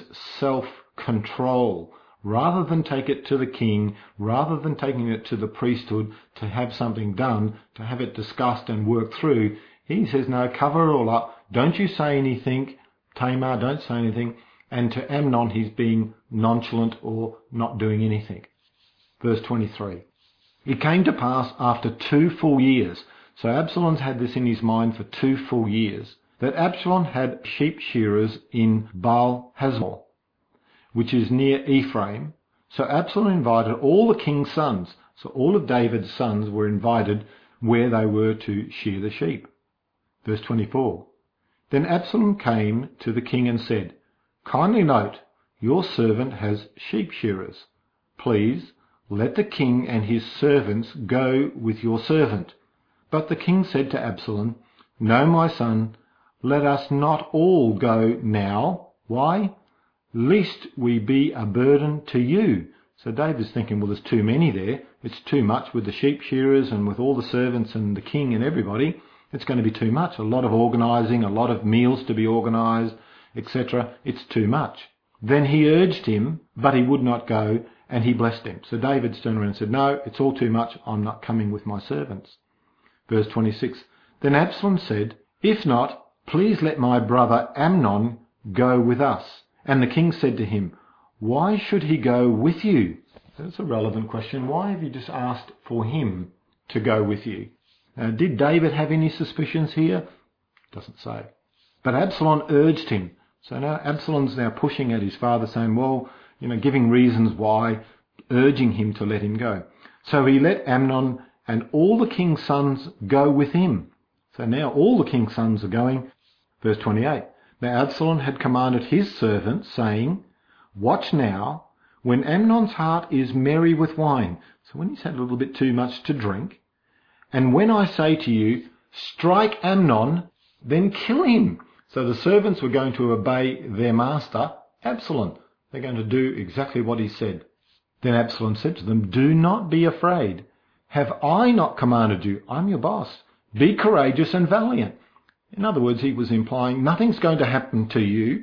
self-control. Rather than take it to the king, rather than taking it to the priesthood to have something done, to have it discussed and worked through, he says, no, cover it all up. Don't you say anything. Tamar, don't say anything. And to Amnon, he's being nonchalant or not doing anything. Verse 23. It came to pass after 2 full years, so Absalom's had this in his mind for 2 full years, that Absalom had sheep shearers in Baal-Hazor, which is near Ephraim. So Absalom invited all the king's sons. So all of David's sons were invited where they were to shear the sheep. Verse 24. Then Absalom came to the king and said, kindly note, your servant has sheep shearers. Please, let the king and his servants go with your servant. But the king said to Absalom, no, my son, let us not all go now. Why? Lest we be a burden to you. So David's thinking, well, there's too many there. It's too much with the sheep shearers and with all the servants and the king and everybody. It's going to be too much. A lot of organising, a lot of meals to be organised, etc. It's too much. Then he urged him, but he would not go, and he blessed him. So David turned around and said, no, it's all too much. I'm not coming with my servants. Verse 26. Then Absalom said, if not, please let my brother Amnon go with us. And the king said to him, why should he go with you? That's a relevant question. Why have you just asked for him to go with you? Did David have any suspicions here? Doesn't say. But Absalom urged him. So now Absalom's now pushing at his father, saying, well, giving reasons why, urging him to let him go. So he let Amnon and all the king's sons go with him. So now all the king's sons are going. Verse 28. Now Absalom had commanded his servants, saying, watch now, when Amnon's heart is merry with wine. So when he's had a little bit too much to drink. And when I say to you, strike Amnon, then kill him. So the servants were going to obey their master, Absalom. They're going to do exactly what he said. Then Absalom said to them, do not be afraid. Have I not commanded you? I'm your boss. Be courageous and valiant. In other words, he was implying nothing's going to happen to you.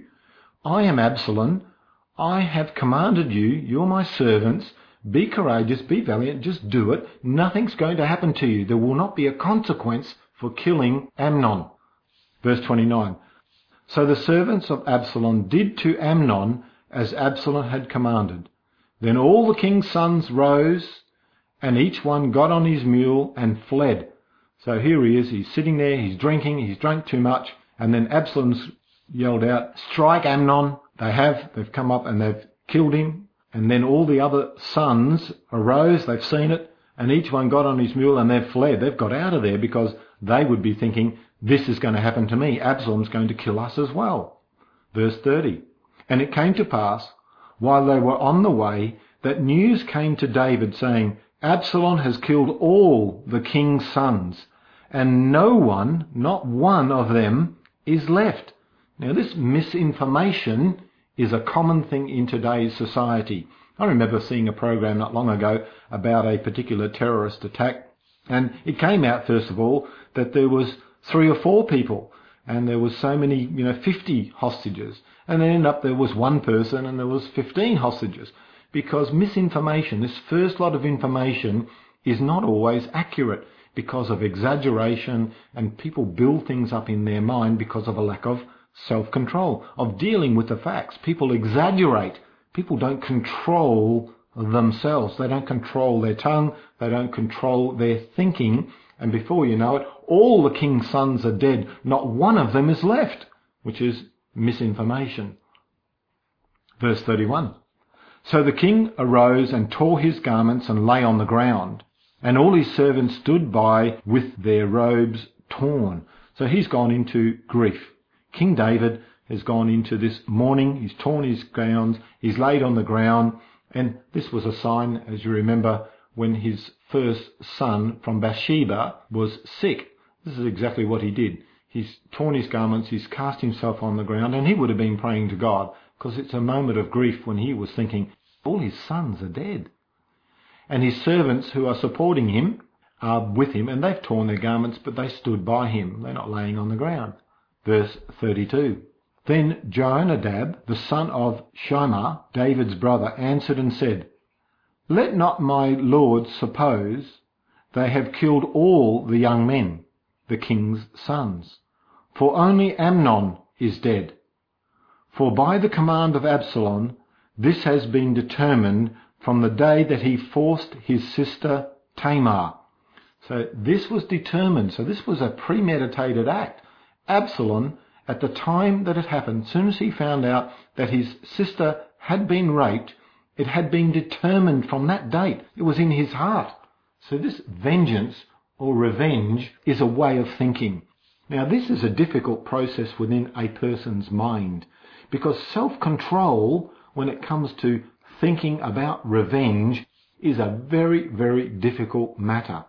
I am Absalom. I have commanded you. You're my servants. Be courageous, be valiant, just do it. Nothing's going to happen to you. There will not be a consequence for killing Amnon. Verse 29. So the servants of Absalom did to Amnon as Absalom had commanded. Then all the king's sons rose, and each one got on his mule and fled. So here he is, he's sitting there, he's drinking, he's drunk too much, and then Absalom's yelled out, strike Amnon. They've come up and they've killed him. And then all the other sons arose, they've seen it, and each one got on his mule and they've fled. They've got out of there because they would be thinking, this is going to happen to me. Absalom's going to kill us as well. Verse 30. And it came to pass, while they were on the way, that news came to David, saying, Absalom has killed all the king's sons, and no one, not one of them, is left. Now this misinformation is a common thing in today's society. I remember seeing a program not long ago about a particular terrorist attack, and it came out, first of all, that there was 3 or 4 people, and there was so many, 50 hostages. And then ended up there was 1 person and there was 15 hostages. Because misinformation, this first lot of information, is not always accurate because of exaggeration, and people build things up in their mind because of a lack of self-control, of dealing with the facts. People exaggerate. People don't control themselves. They don't control their tongue. They don't control their thinking. And before you know it, all the king's sons are dead. Not one of them is left, which is misinformation. Verse 31. So the king arose and tore his garments and lay on the ground, and all his servants stood by with their robes torn. So he's gone into grief. King David has gone into this mourning. He's torn his gowns. He's laid on the ground. And this was a sign, as you remember, when his first son from Bathsheba was sick. This is exactly what he did. He's torn his garments. He's cast himself on the ground. And he would have been praying to God, because it's a moment of grief when he was thinking, all his sons are dead. And his servants who are supporting him are with him, and they've torn their garments, but they stood by him. They're not laying on the ground. Verse 32. Then Jonadab, the son of Shimea, David's brother, answered and said, Let not my lord suppose they have killed all the young men, the king's sons, for only Amnon is dead. For by the command of Absalom, this has been determined from the day that he forced his sister Tamar. So this was determined. So this was a premeditated act. Absalom, at the time that it happened, as soon as he found out that his sister had been raped, it had been determined from that date. It was in his heart. So this vengeance or revenge is a way of thinking. Now this is a difficult process within a person's mind, because self-control, when it comes to thinking about revenge, is a very, very difficult matter.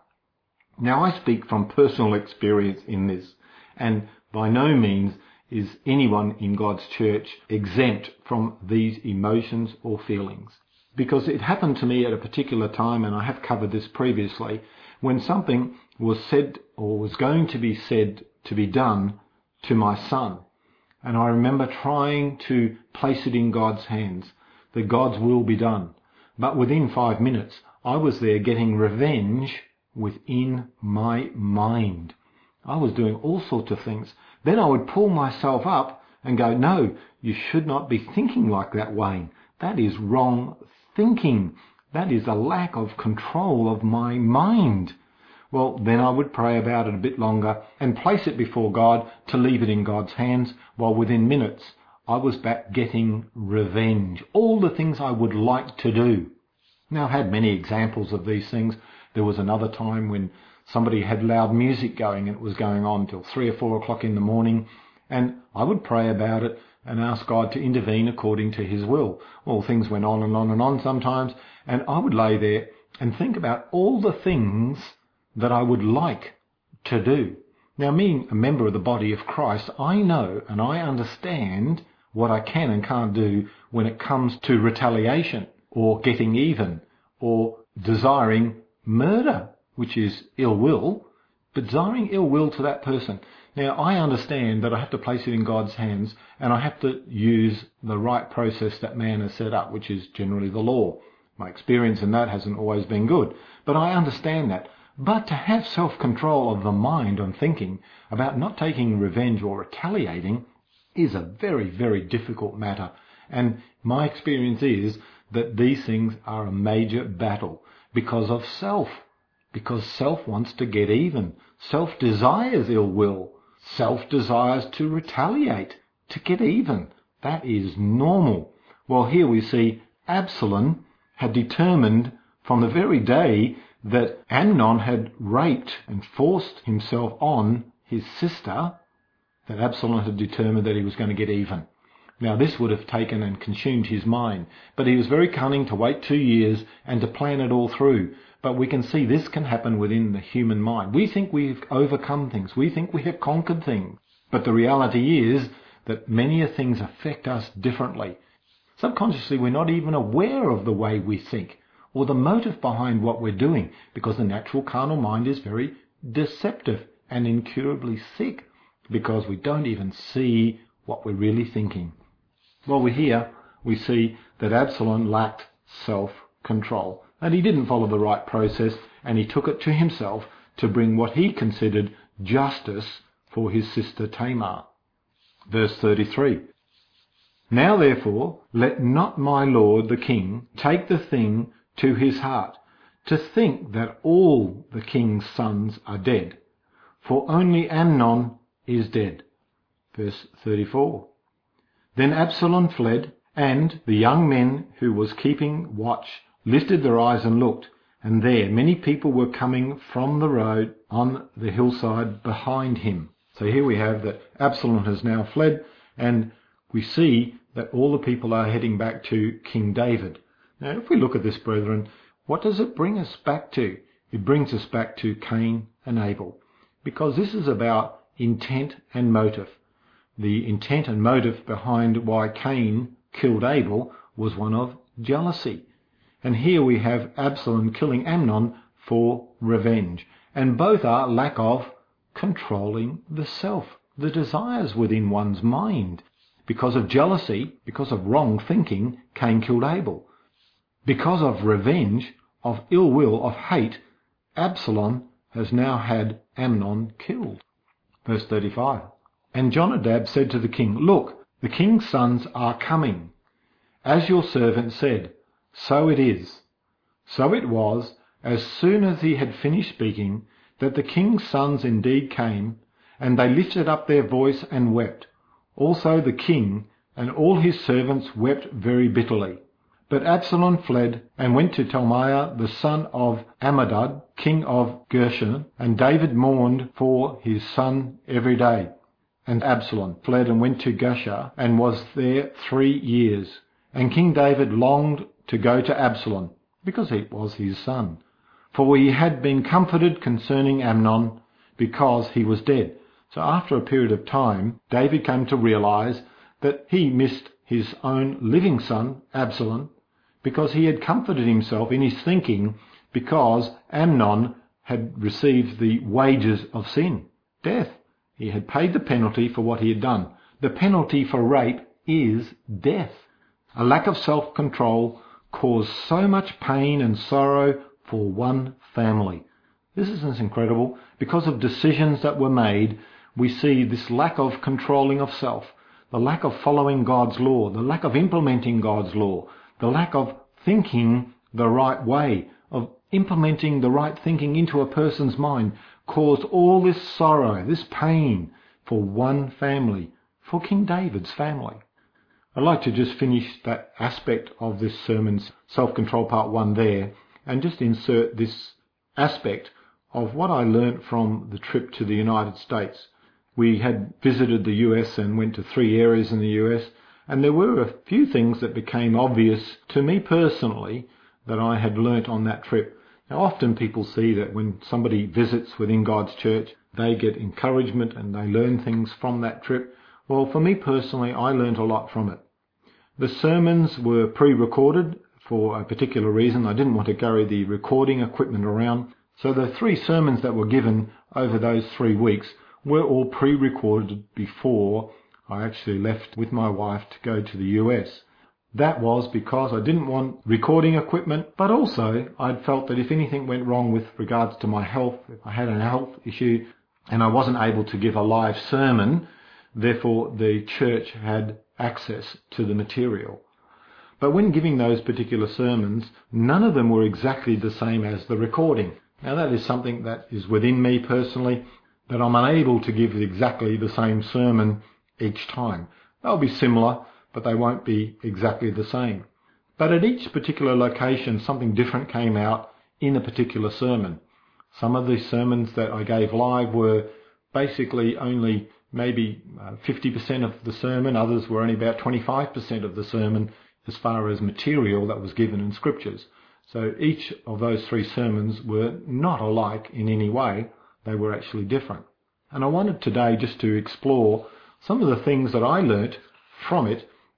Now I speak from personal experience in this, and by no means is anyone in God's church exempt from these emotions or feelings. Because it happened to me at a particular time, and I have covered this previously, when something was said or was going to be said to be done to my son. And I remember trying to place it in God's hands, that God's will be done. But within 5 minutes, I was there getting revenge within my mind. I was doing all sorts of things. Then I would pull myself up and go, no, you should not be thinking like that, Wayne. That is wrong thinking. That is a lack of control of my mind. Well, then I would pray about it a bit longer and place it before God to leave it in God's hands, while within minutes I was back getting revenge. All the things I would like to do. Now, I've had many examples of these things. There was another time when somebody had loud music going, and it was going on till 3 or 4 o'clock in the morning, and I would pray about it and ask God to intervene according to his will. Well, things went on and on and on sometimes, and I would lay there and think about all the things that I would like to do. Now, being a member of the body of Christ, I know and I understand what I can and can't do when it comes to retaliation or getting even or desiring murder, which is ill will, but desiring ill will to that person. Now, I understand that I have to place it in God's hands, and I have to use the right process that man has set up, which is generally the law. My experience in that hasn't always been good, but I understand that. But to have self-control of the mind on thinking about not taking revenge or retaliating is a very, very difficult matter. And my experience is that these things are a major battle because of self. Because self wants to get even. Self desires ill will. Self desires to retaliate, to get even. That is normal. Well, here we see Absalom had determined from the very day that Amnon had raped and forced himself on his sister, that Absalom had determined that he was going to get even. Now, this would have taken and consumed his mind, but he was very cunning to wait 2 years and to plan it all through. But we can see this can happen within the human mind. We think we've overcome things. We think we have conquered things. But the reality is that many things affect us differently. Subconsciously, we're not even aware of the way we think or the motive behind what we're doing, because the natural carnal mind is very deceptive and incurably sick, because we don't even see what we're really thinking. Well, here we see that Absalom lacked self-control, and he didn't follow the right process, and he took it to himself to bring what he considered justice for his sister Tamar. Verse 33. Now therefore, let not my lord the king take the thing to his heart, to think that all the king's sons are dead, for only Amnon is dead. Verse 34. Then Absalom fled, and the young men who was keeping watch lifted their eyes and looked, and there many people were coming from the road on the hillside behind him. So here we have that Absalom has now fled, and we see that all the people are heading back to King David. Now, if we look at this, brethren, what does it bring us back to? It brings us back to Cain and Abel, because this is about intent and motive. The intent and motive behind why Cain killed Abel was one of jealousy. And here we have Absalom killing Amnon for revenge. And both are lack of controlling the self, the desires within one's mind. Because of jealousy, because of wrong thinking, Cain killed Abel. Because of revenge, of ill will, of hate, Absalom has now had Amnon killed. Verse 35. And Jonadab said to the king, Look, the king's sons are coming. As your servant said, so it is. So it was, as soon as he had finished speaking, that the king's sons indeed came, and they lifted up their voice and wept. Also the king and all his servants wept very bitterly. But Absalom fled and went to Talmaiah, the son of Ammadad, king of Gershon, and David mourned for his son every day. And Absalom fled and went to Gashur, and was there 3 years. And King David longed to go to Absalom, because he was his son. For he had been comforted concerning Amnon, because he was dead. So after a period of time, David came to realize that he missed his own living son, Absalom, because he had comforted himself in his thinking, because Amnon had received the wages of sin, death. He had paid the penalty for what he had done. The penalty for rape is death. A lack of self-control caused so much pain and sorrow for one family. This is incredible. Because of decisions that were made, we see this lack of controlling of self, the lack of following God's law, the lack of implementing God's law, the lack of thinking the right way, of implementing the right thinking into a person's mind, caused all this sorrow, this pain for one family, for King David's family. I'd like to just finish that aspect of this sermon's self-control part 1 there, and just insert this aspect of what I learnt from the trip to the United States. We had visited the US and went to 3 areas in the US, and there were a few things that became obvious to me personally that I had learnt on that trip. Now, often people see that when somebody visits within God's church, they get encouragement and they learn things from that trip. Well, for me personally, I learnt a lot from it. The sermons were pre-recorded for a particular reason. I didn't want to carry the recording equipment around. So the 3 sermons that were given over those 3 weeks were all pre-recorded before I actually left with my wife to go to the US. That was because I didn't want recording equipment, but also I'd felt that if anything went wrong with regards to my health, if I had a health issue and I wasn't able to give a live sermon, therefore the church had access to the material. But when giving those particular sermons, none of them were exactly the same as the recording. Now that is something that is within me personally, that I'm unable to give exactly the same sermon each time. They'll be similar, but they won't be exactly the same. But at each particular location, something different came out in a particular sermon. Some of the sermons that I gave live were basically only maybe 50% of the sermon. Others were only about 25% of the sermon as far as material that was given in scriptures. So each of those 3 sermons were not alike in any way. They were actually different. And I wanted today just to explore some of the things that I learnt from it,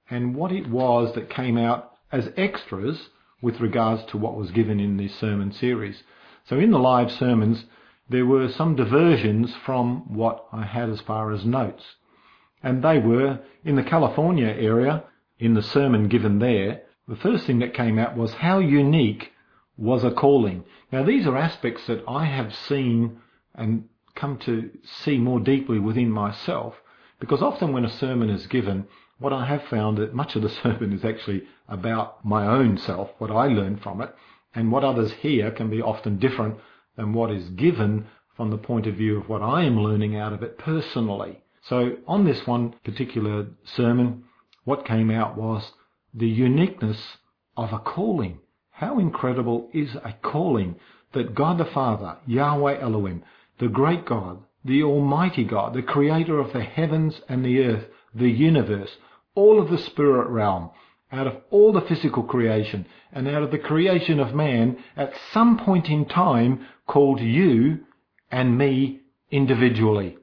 and what it was that came out as extras with regards to what was given in this sermon series. So in the live sermons, there were some diversions from what I had as far as notes. And they were, in the California area, in the sermon given there, the first thing that came out was how unique was a calling. Now these are aspects that I have seen and come to see more deeply within myself, because often when a sermon is given, what I have found that much of the sermon is actually about my own self, what I learned from it, and what others hear can be often different than what is given from the point of view of what I am learning out of it personally. So on this one particular sermon, what came out was the uniqueness of a calling. How incredible is a calling that God the Father, Yahweh Elohim, the great God, the Almighty God, the creator of the heavens and the earth, the universe, all of the spirit realm, out of all the physical creation and out of the creation of man, at some point in time called you and me individually.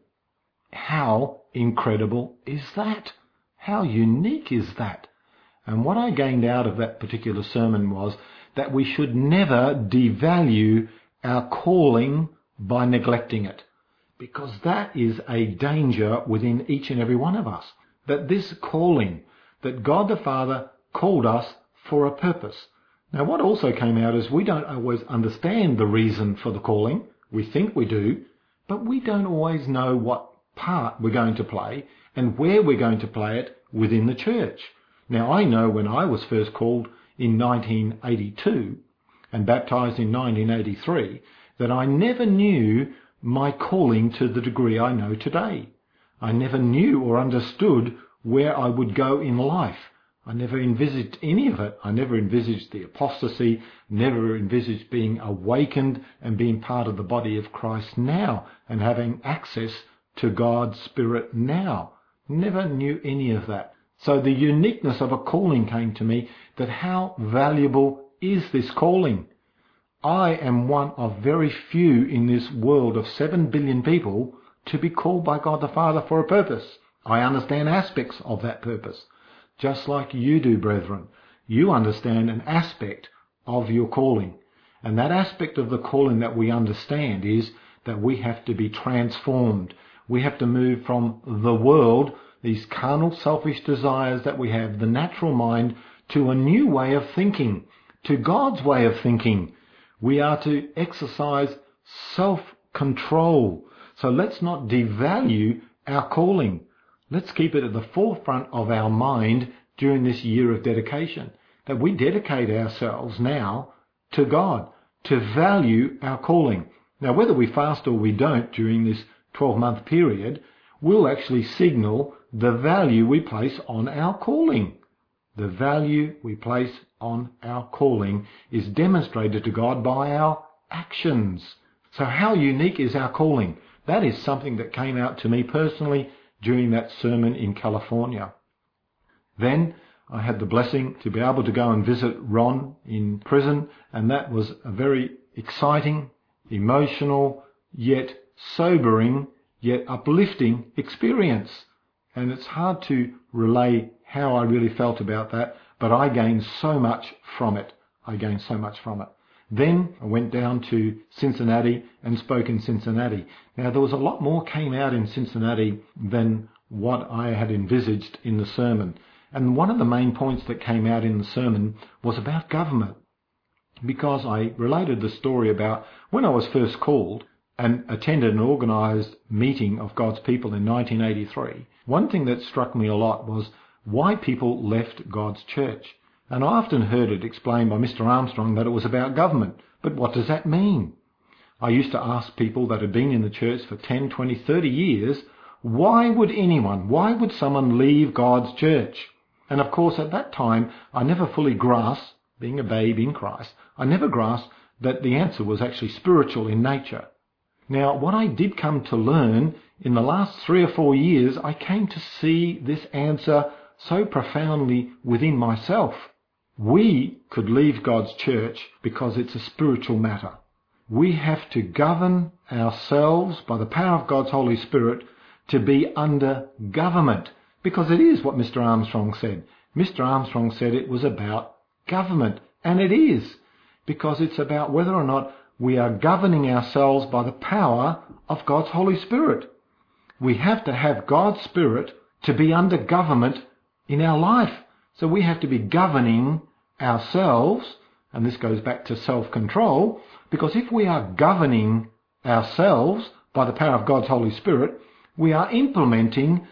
How incredible is that? How unique is that? And what I gained out of that particular sermon was that we should never devalue our calling by neglecting it, because that is a danger within each and every one of us. That this calling, that God the Father called us for a purpose. Now what also came out is we don't always understand the reason for the calling. We think we do, but we don't always know what part we're going to play and where we're going to play it within the church. Now I know when I was first called in 1982 and baptized in 1983 that I never knew my calling to the degree I know today. I never knew or understood where I would go in life. I never envisaged any of it. I never envisaged the apostasy, never envisaged being awakened and being part of the body of Christ now and having access to God's Spirit now. Never knew any of that. So the uniqueness of a calling came to me, that how valuable is this calling? I am one of very few in this world of 7 billion people to be called by God the Father for a purpose. I understand aspects of that purpose, just like you do, brethren. You understand an aspect of your calling. And that aspect of the calling that we understand is that we have to be transformed. We have to move from the world, these carnal, selfish desires that we have, the natural mind, to a new way of thinking, to God's way of thinking. We are to exercise self-control. So let's not devalue our calling. Let's keep it at the forefront of our mind during this year of dedication, that we dedicate ourselves now to God, to value our calling. Now, whether we fast or we don't during this 12-month period will actually signal the value we place on our calling. The value we place on our calling is demonstrated to God by our actions. So how unique is our calling? That is something that came out to me personally during that sermon in California. Then I had the blessing to be able to go and visit Ron in prison, and that was a very exciting, emotional, yet sobering, yet uplifting experience. And it's hard to relay how I really felt about that, but I gained so much from it. Then I went down to Cincinnati and spoke in Cincinnati. Now there was a lot more came out in Cincinnati than what I had envisaged in the sermon. And one of the main points that came out in the sermon was about government, because I related the story about when I was first called and attended an organised meeting of God's people in 1983. One thing that struck me a lot was why people left God's church. And I often heard it explained by Mr. Armstrong that it was about government. But what does that mean? I used to ask people that had been in the church for 10, 20, 30 years, why would someone leave God's church? And of course at that time I never fully grasped, being a babe in Christ, I never grasped that the answer was actually spiritual in nature. Now what I did come to learn in the last 3 or 4 years, I came to see this answer so profoundly within myself. We could leave God's church because it's a spiritual matter. We have to govern ourselves by the power of God's Holy Spirit to be under government, because it is what Mr. Armstrong said. Mr. Armstrong said it was about government, and it is, because it's about whether or not we are governing ourselves by the power of God's Holy Spirit. We have to have God's Spirit to be under government in our life. So we have to be governing ourselves, and this goes back to self-control, because if we are governing ourselves by the power of God's Holy Spirit, we are implementing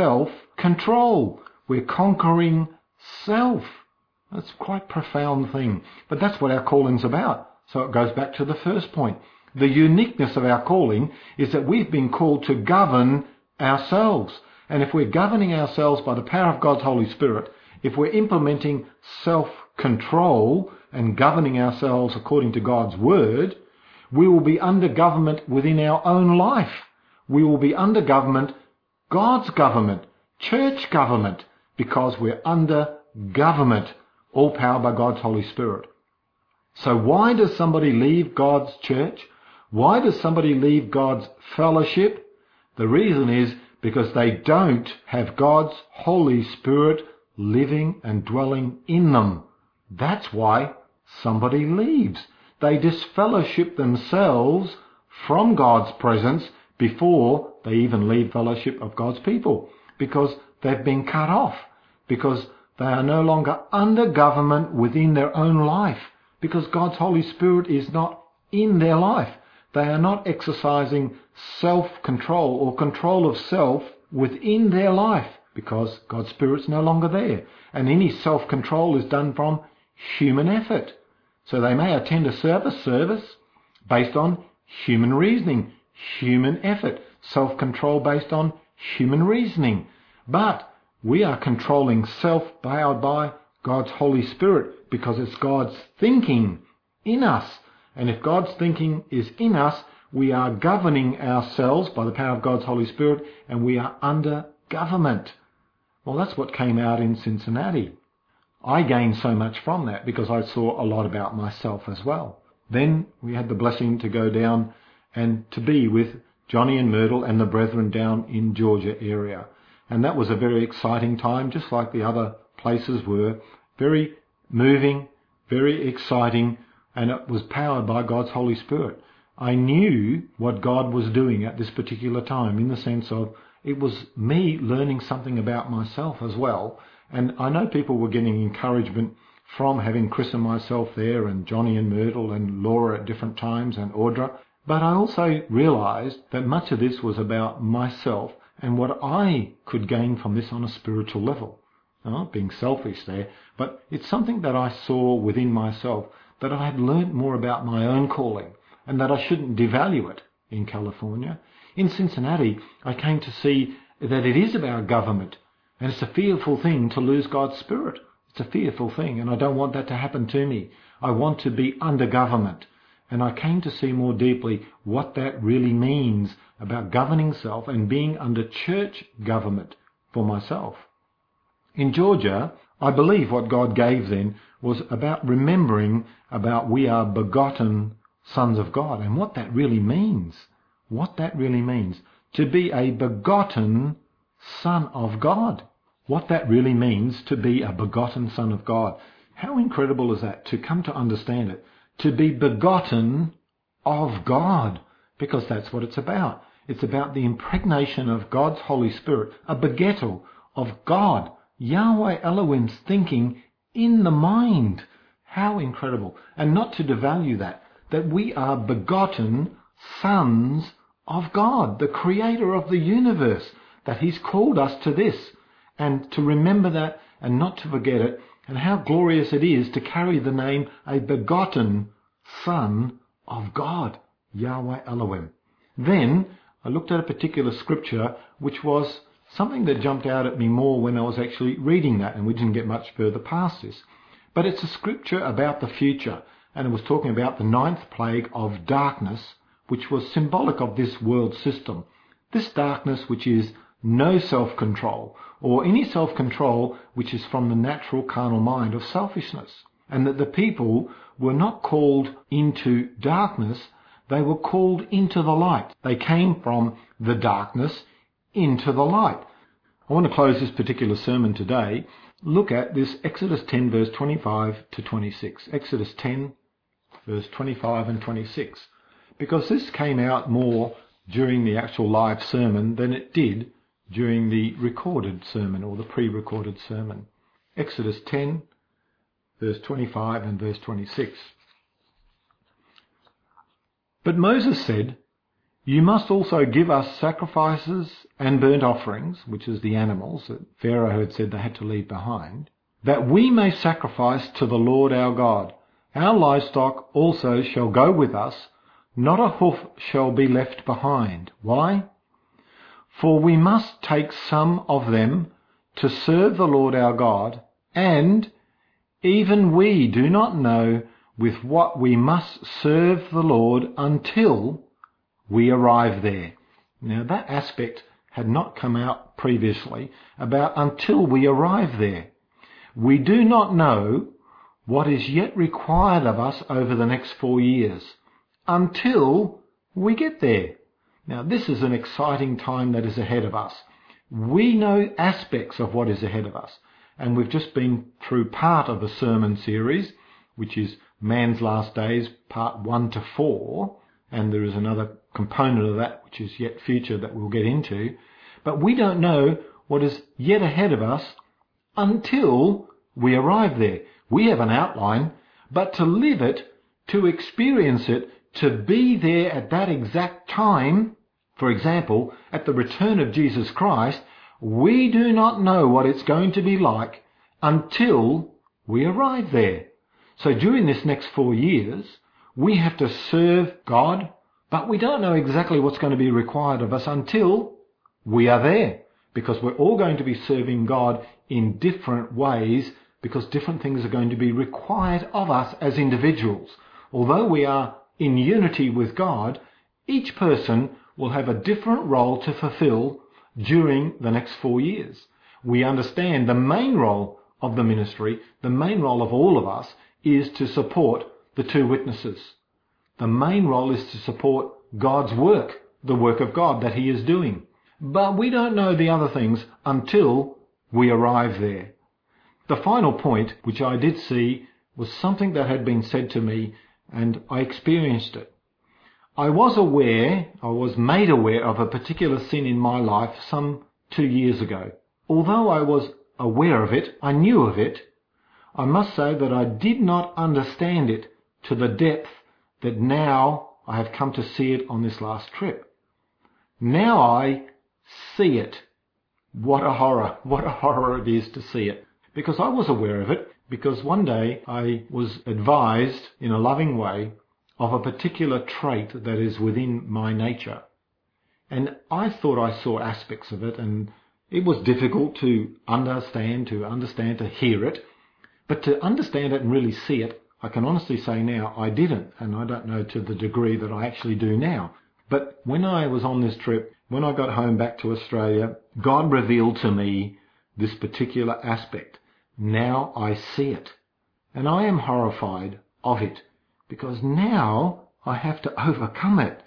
self-control. We're conquering self. That's quite a profound thing. But that's what our calling's about. So it goes back to the first point. The uniqueness of our calling is that we've been called to govern ourselves. And if we're governing ourselves by the power of God's Holy Spirit, if we're implementing self-control and governing ourselves according to God's Word, we will be under government within our own life. We will be under government, God's government, church government, because we're under government, all powered by God's Holy Spirit. So why does somebody leave God's church? Why does somebody leave God's fellowship? The reason is because they don't have God's Holy Spirit living and dwelling in them. That's why somebody leaves. They disfellowship themselves from God's presence before they even leave fellowship of God's people, because they've been cut off, because they are no longer under government within their own life, because God's Holy Spirit is not in their life. They are not exercising self-control or control of self within their life, because God's Spirit's no longer there. And any self-control is done from human effort. So they may attend a service based on human reasoning, human effort, self-control based on human reasoning. But we are controlling self powered by God's Holy Spirit, because it's God's thinking in us. And if God's thinking is in us, we are governing ourselves by the power of God's Holy Spirit, and we are under government. Well, that's what came out in Cincinnati. I gained so much from that because I saw a lot about myself as well. Then we had the blessing to go down and to be with Johnny and Myrtle and the brethren down in Georgia area. And that was a very exciting time, just like the other places were. Very moving, very exciting, and it was powered by God's Holy Spirit. I knew what God was doing at this particular time, in the sense of it was me learning something about myself as well. And I know people were getting encouragement from having Chris and myself there, and Johnny and Myrtle and Laura at different times, and Audra. But I also realised that much of this was about myself and what I could gain from this on a spiritual level. I'm not being selfish there, but it's something that I saw within myself, that I had learnt more about my own calling, and that I shouldn't devalue it in California. In Cincinnati, I came to see that it is about government, and it's a fearful thing to lose God's Spirit. It's a fearful thing, and I don't want that to happen to me. I want to be under government. And I came to see more deeply what that really means about governing self and being under church government for myself. In Georgia, I believe what God gave then was about remembering about we are begotten sons of God, and what that really means. What that really means. To be a begotten son of God. What that really means to be a begotten son of God. How incredible is that, to come to understand it? To be begotten of God, because that's what it's about. It's about the impregnation of God's Holy Spirit, a begettal of God, Yahweh Elohim's thinking in the mind. How incredible. And not to devalue that we are begotten sons of God, the creator of the universe, that he's called us to this, and to remember that and not to forget it. And how glorious it is to carry the name a begotten Son of God, Yahweh Elohim. Then I looked at a particular scripture which was something that jumped out at me more when I was actually reading that, and we didn't get much further past this. But it's a scripture about the future, and it was talking about the 9th plague of darkness, which was symbolic of this world system. This darkness which is no self-control, or any self-control which is from the natural carnal mind of selfishness. And that the people were not called into darkness, they were called into the light. They came from the darkness into the light. I want to close this particular sermon today look at this Exodus 10 verse 25 to 26. Exodus 10 verse 25 and 26. Because this came out more during the actual live sermon than it did during the recorded sermon or the pre-recorded sermon. Exodus 10 verse 25 and verse 26. But Moses said, "You must also give us sacrifices and burnt offerings," which is the animals that Pharaoh had said they had to leave behind, "that we may sacrifice to the Lord our God. Our livestock also shall go with us, not a hoof shall be left behind." Why? "For we must take some of them to serve the Lord our God, and even we do not know with what we must serve the Lord until we arrive there." Now that aspect had not come out previously about until we arrive there. We do not know what is yet required of us over the next 4 years until we get there. Now this is an exciting time that is ahead of us. We know aspects of what is ahead of us, and we've just been through part of a sermon series, which is Man's Last Days, part 1 to 4, and there is another component of that which is yet future that we'll get into. But we don't know what is yet ahead of us until we arrive there. We have an outline, but to live it, to experience it, to be there at that exact time, for example, at the return of Jesus Christ, we do not know what it's going to be like until we arrive there. So during this next 4 years, we have to serve God, but we don't know exactly what's going to be required of us until we are there, because we're all going to be serving God in different ways, because different things are going to be required of us as individuals. Although we are in unity with God, each person will have a different role to fulfill during the next 4 years. We understand the main role of the ministry, the main role of all of us, is to support the two witnesses. The main role is to support God's work, the work of God that He is doing. But we don't know the other things until we arrive there. The final point, which I did see, was something that had been said to me, and I experienced it. I was made aware of a particular sin in my life some 2 years ago. Although I was aware of it, I knew of it, I must say that I did not understand it to the depth that now I have come to see it on this last trip. Now I see it. What a horror it is to see it. Because I was aware of it, because one day I was advised in a loving way of a particular trait that is within my nature. And I thought I saw aspects of it, and it was difficult to understand, to hear it. But to understand it and really see it, I can honestly say now I didn't, and I don't know to the degree that I actually do now. But when I was on this trip, when I got home back to Australia, God revealed to me this particular aspect. Now I see it, and I am horrified of it, because now I have to overcome it.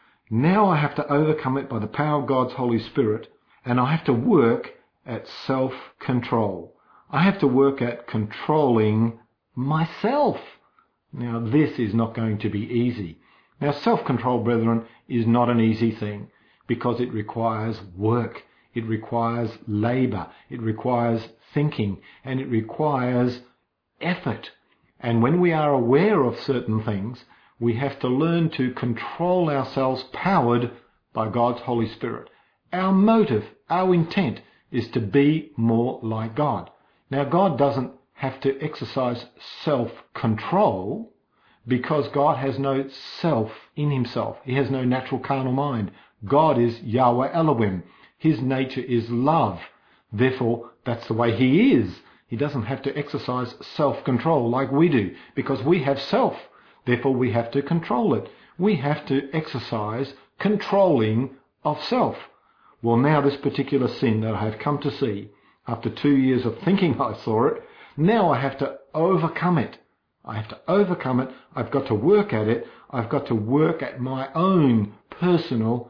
Now I have to overcome it by the power of God's Holy Spirit, and I have to work at self-control. I have to work at controlling myself. Now, this is not going to be easy. Now, self-control, brethren, is not an easy thing, because it requires work, it requires labour, it requires thinking, and it requires effort. And when we are aware of certain things, we have to learn to control ourselves, powered by God's Holy Spirit. Our motive, our intent, is to be more like God. Now, God doesn't have to exercise self-control, because God has no self in Himself. He has no natural carnal mind. God is Yahweh Elohim. His nature is love. Therefore, that's the way He is. He doesn't have to exercise self-control like we do, because we have self. Therefore, we have to control it. We have to exercise controlling of self. Well, now this particular sin that I have come to see, after 2 years of thinking I saw it, now I have to overcome it. I have to overcome it. I've got to work at it. I've got to work at my own personal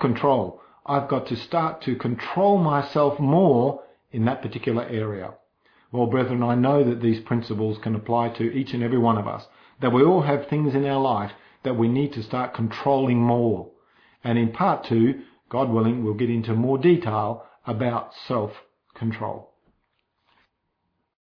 self-control. I've got to start to control myself more in that particular area. Well, brethren, I know that these principles can apply to each and every one of us, that we all have things in our life that we need to start controlling more. And in part 2, God willing, we'll get into more detail about self-control.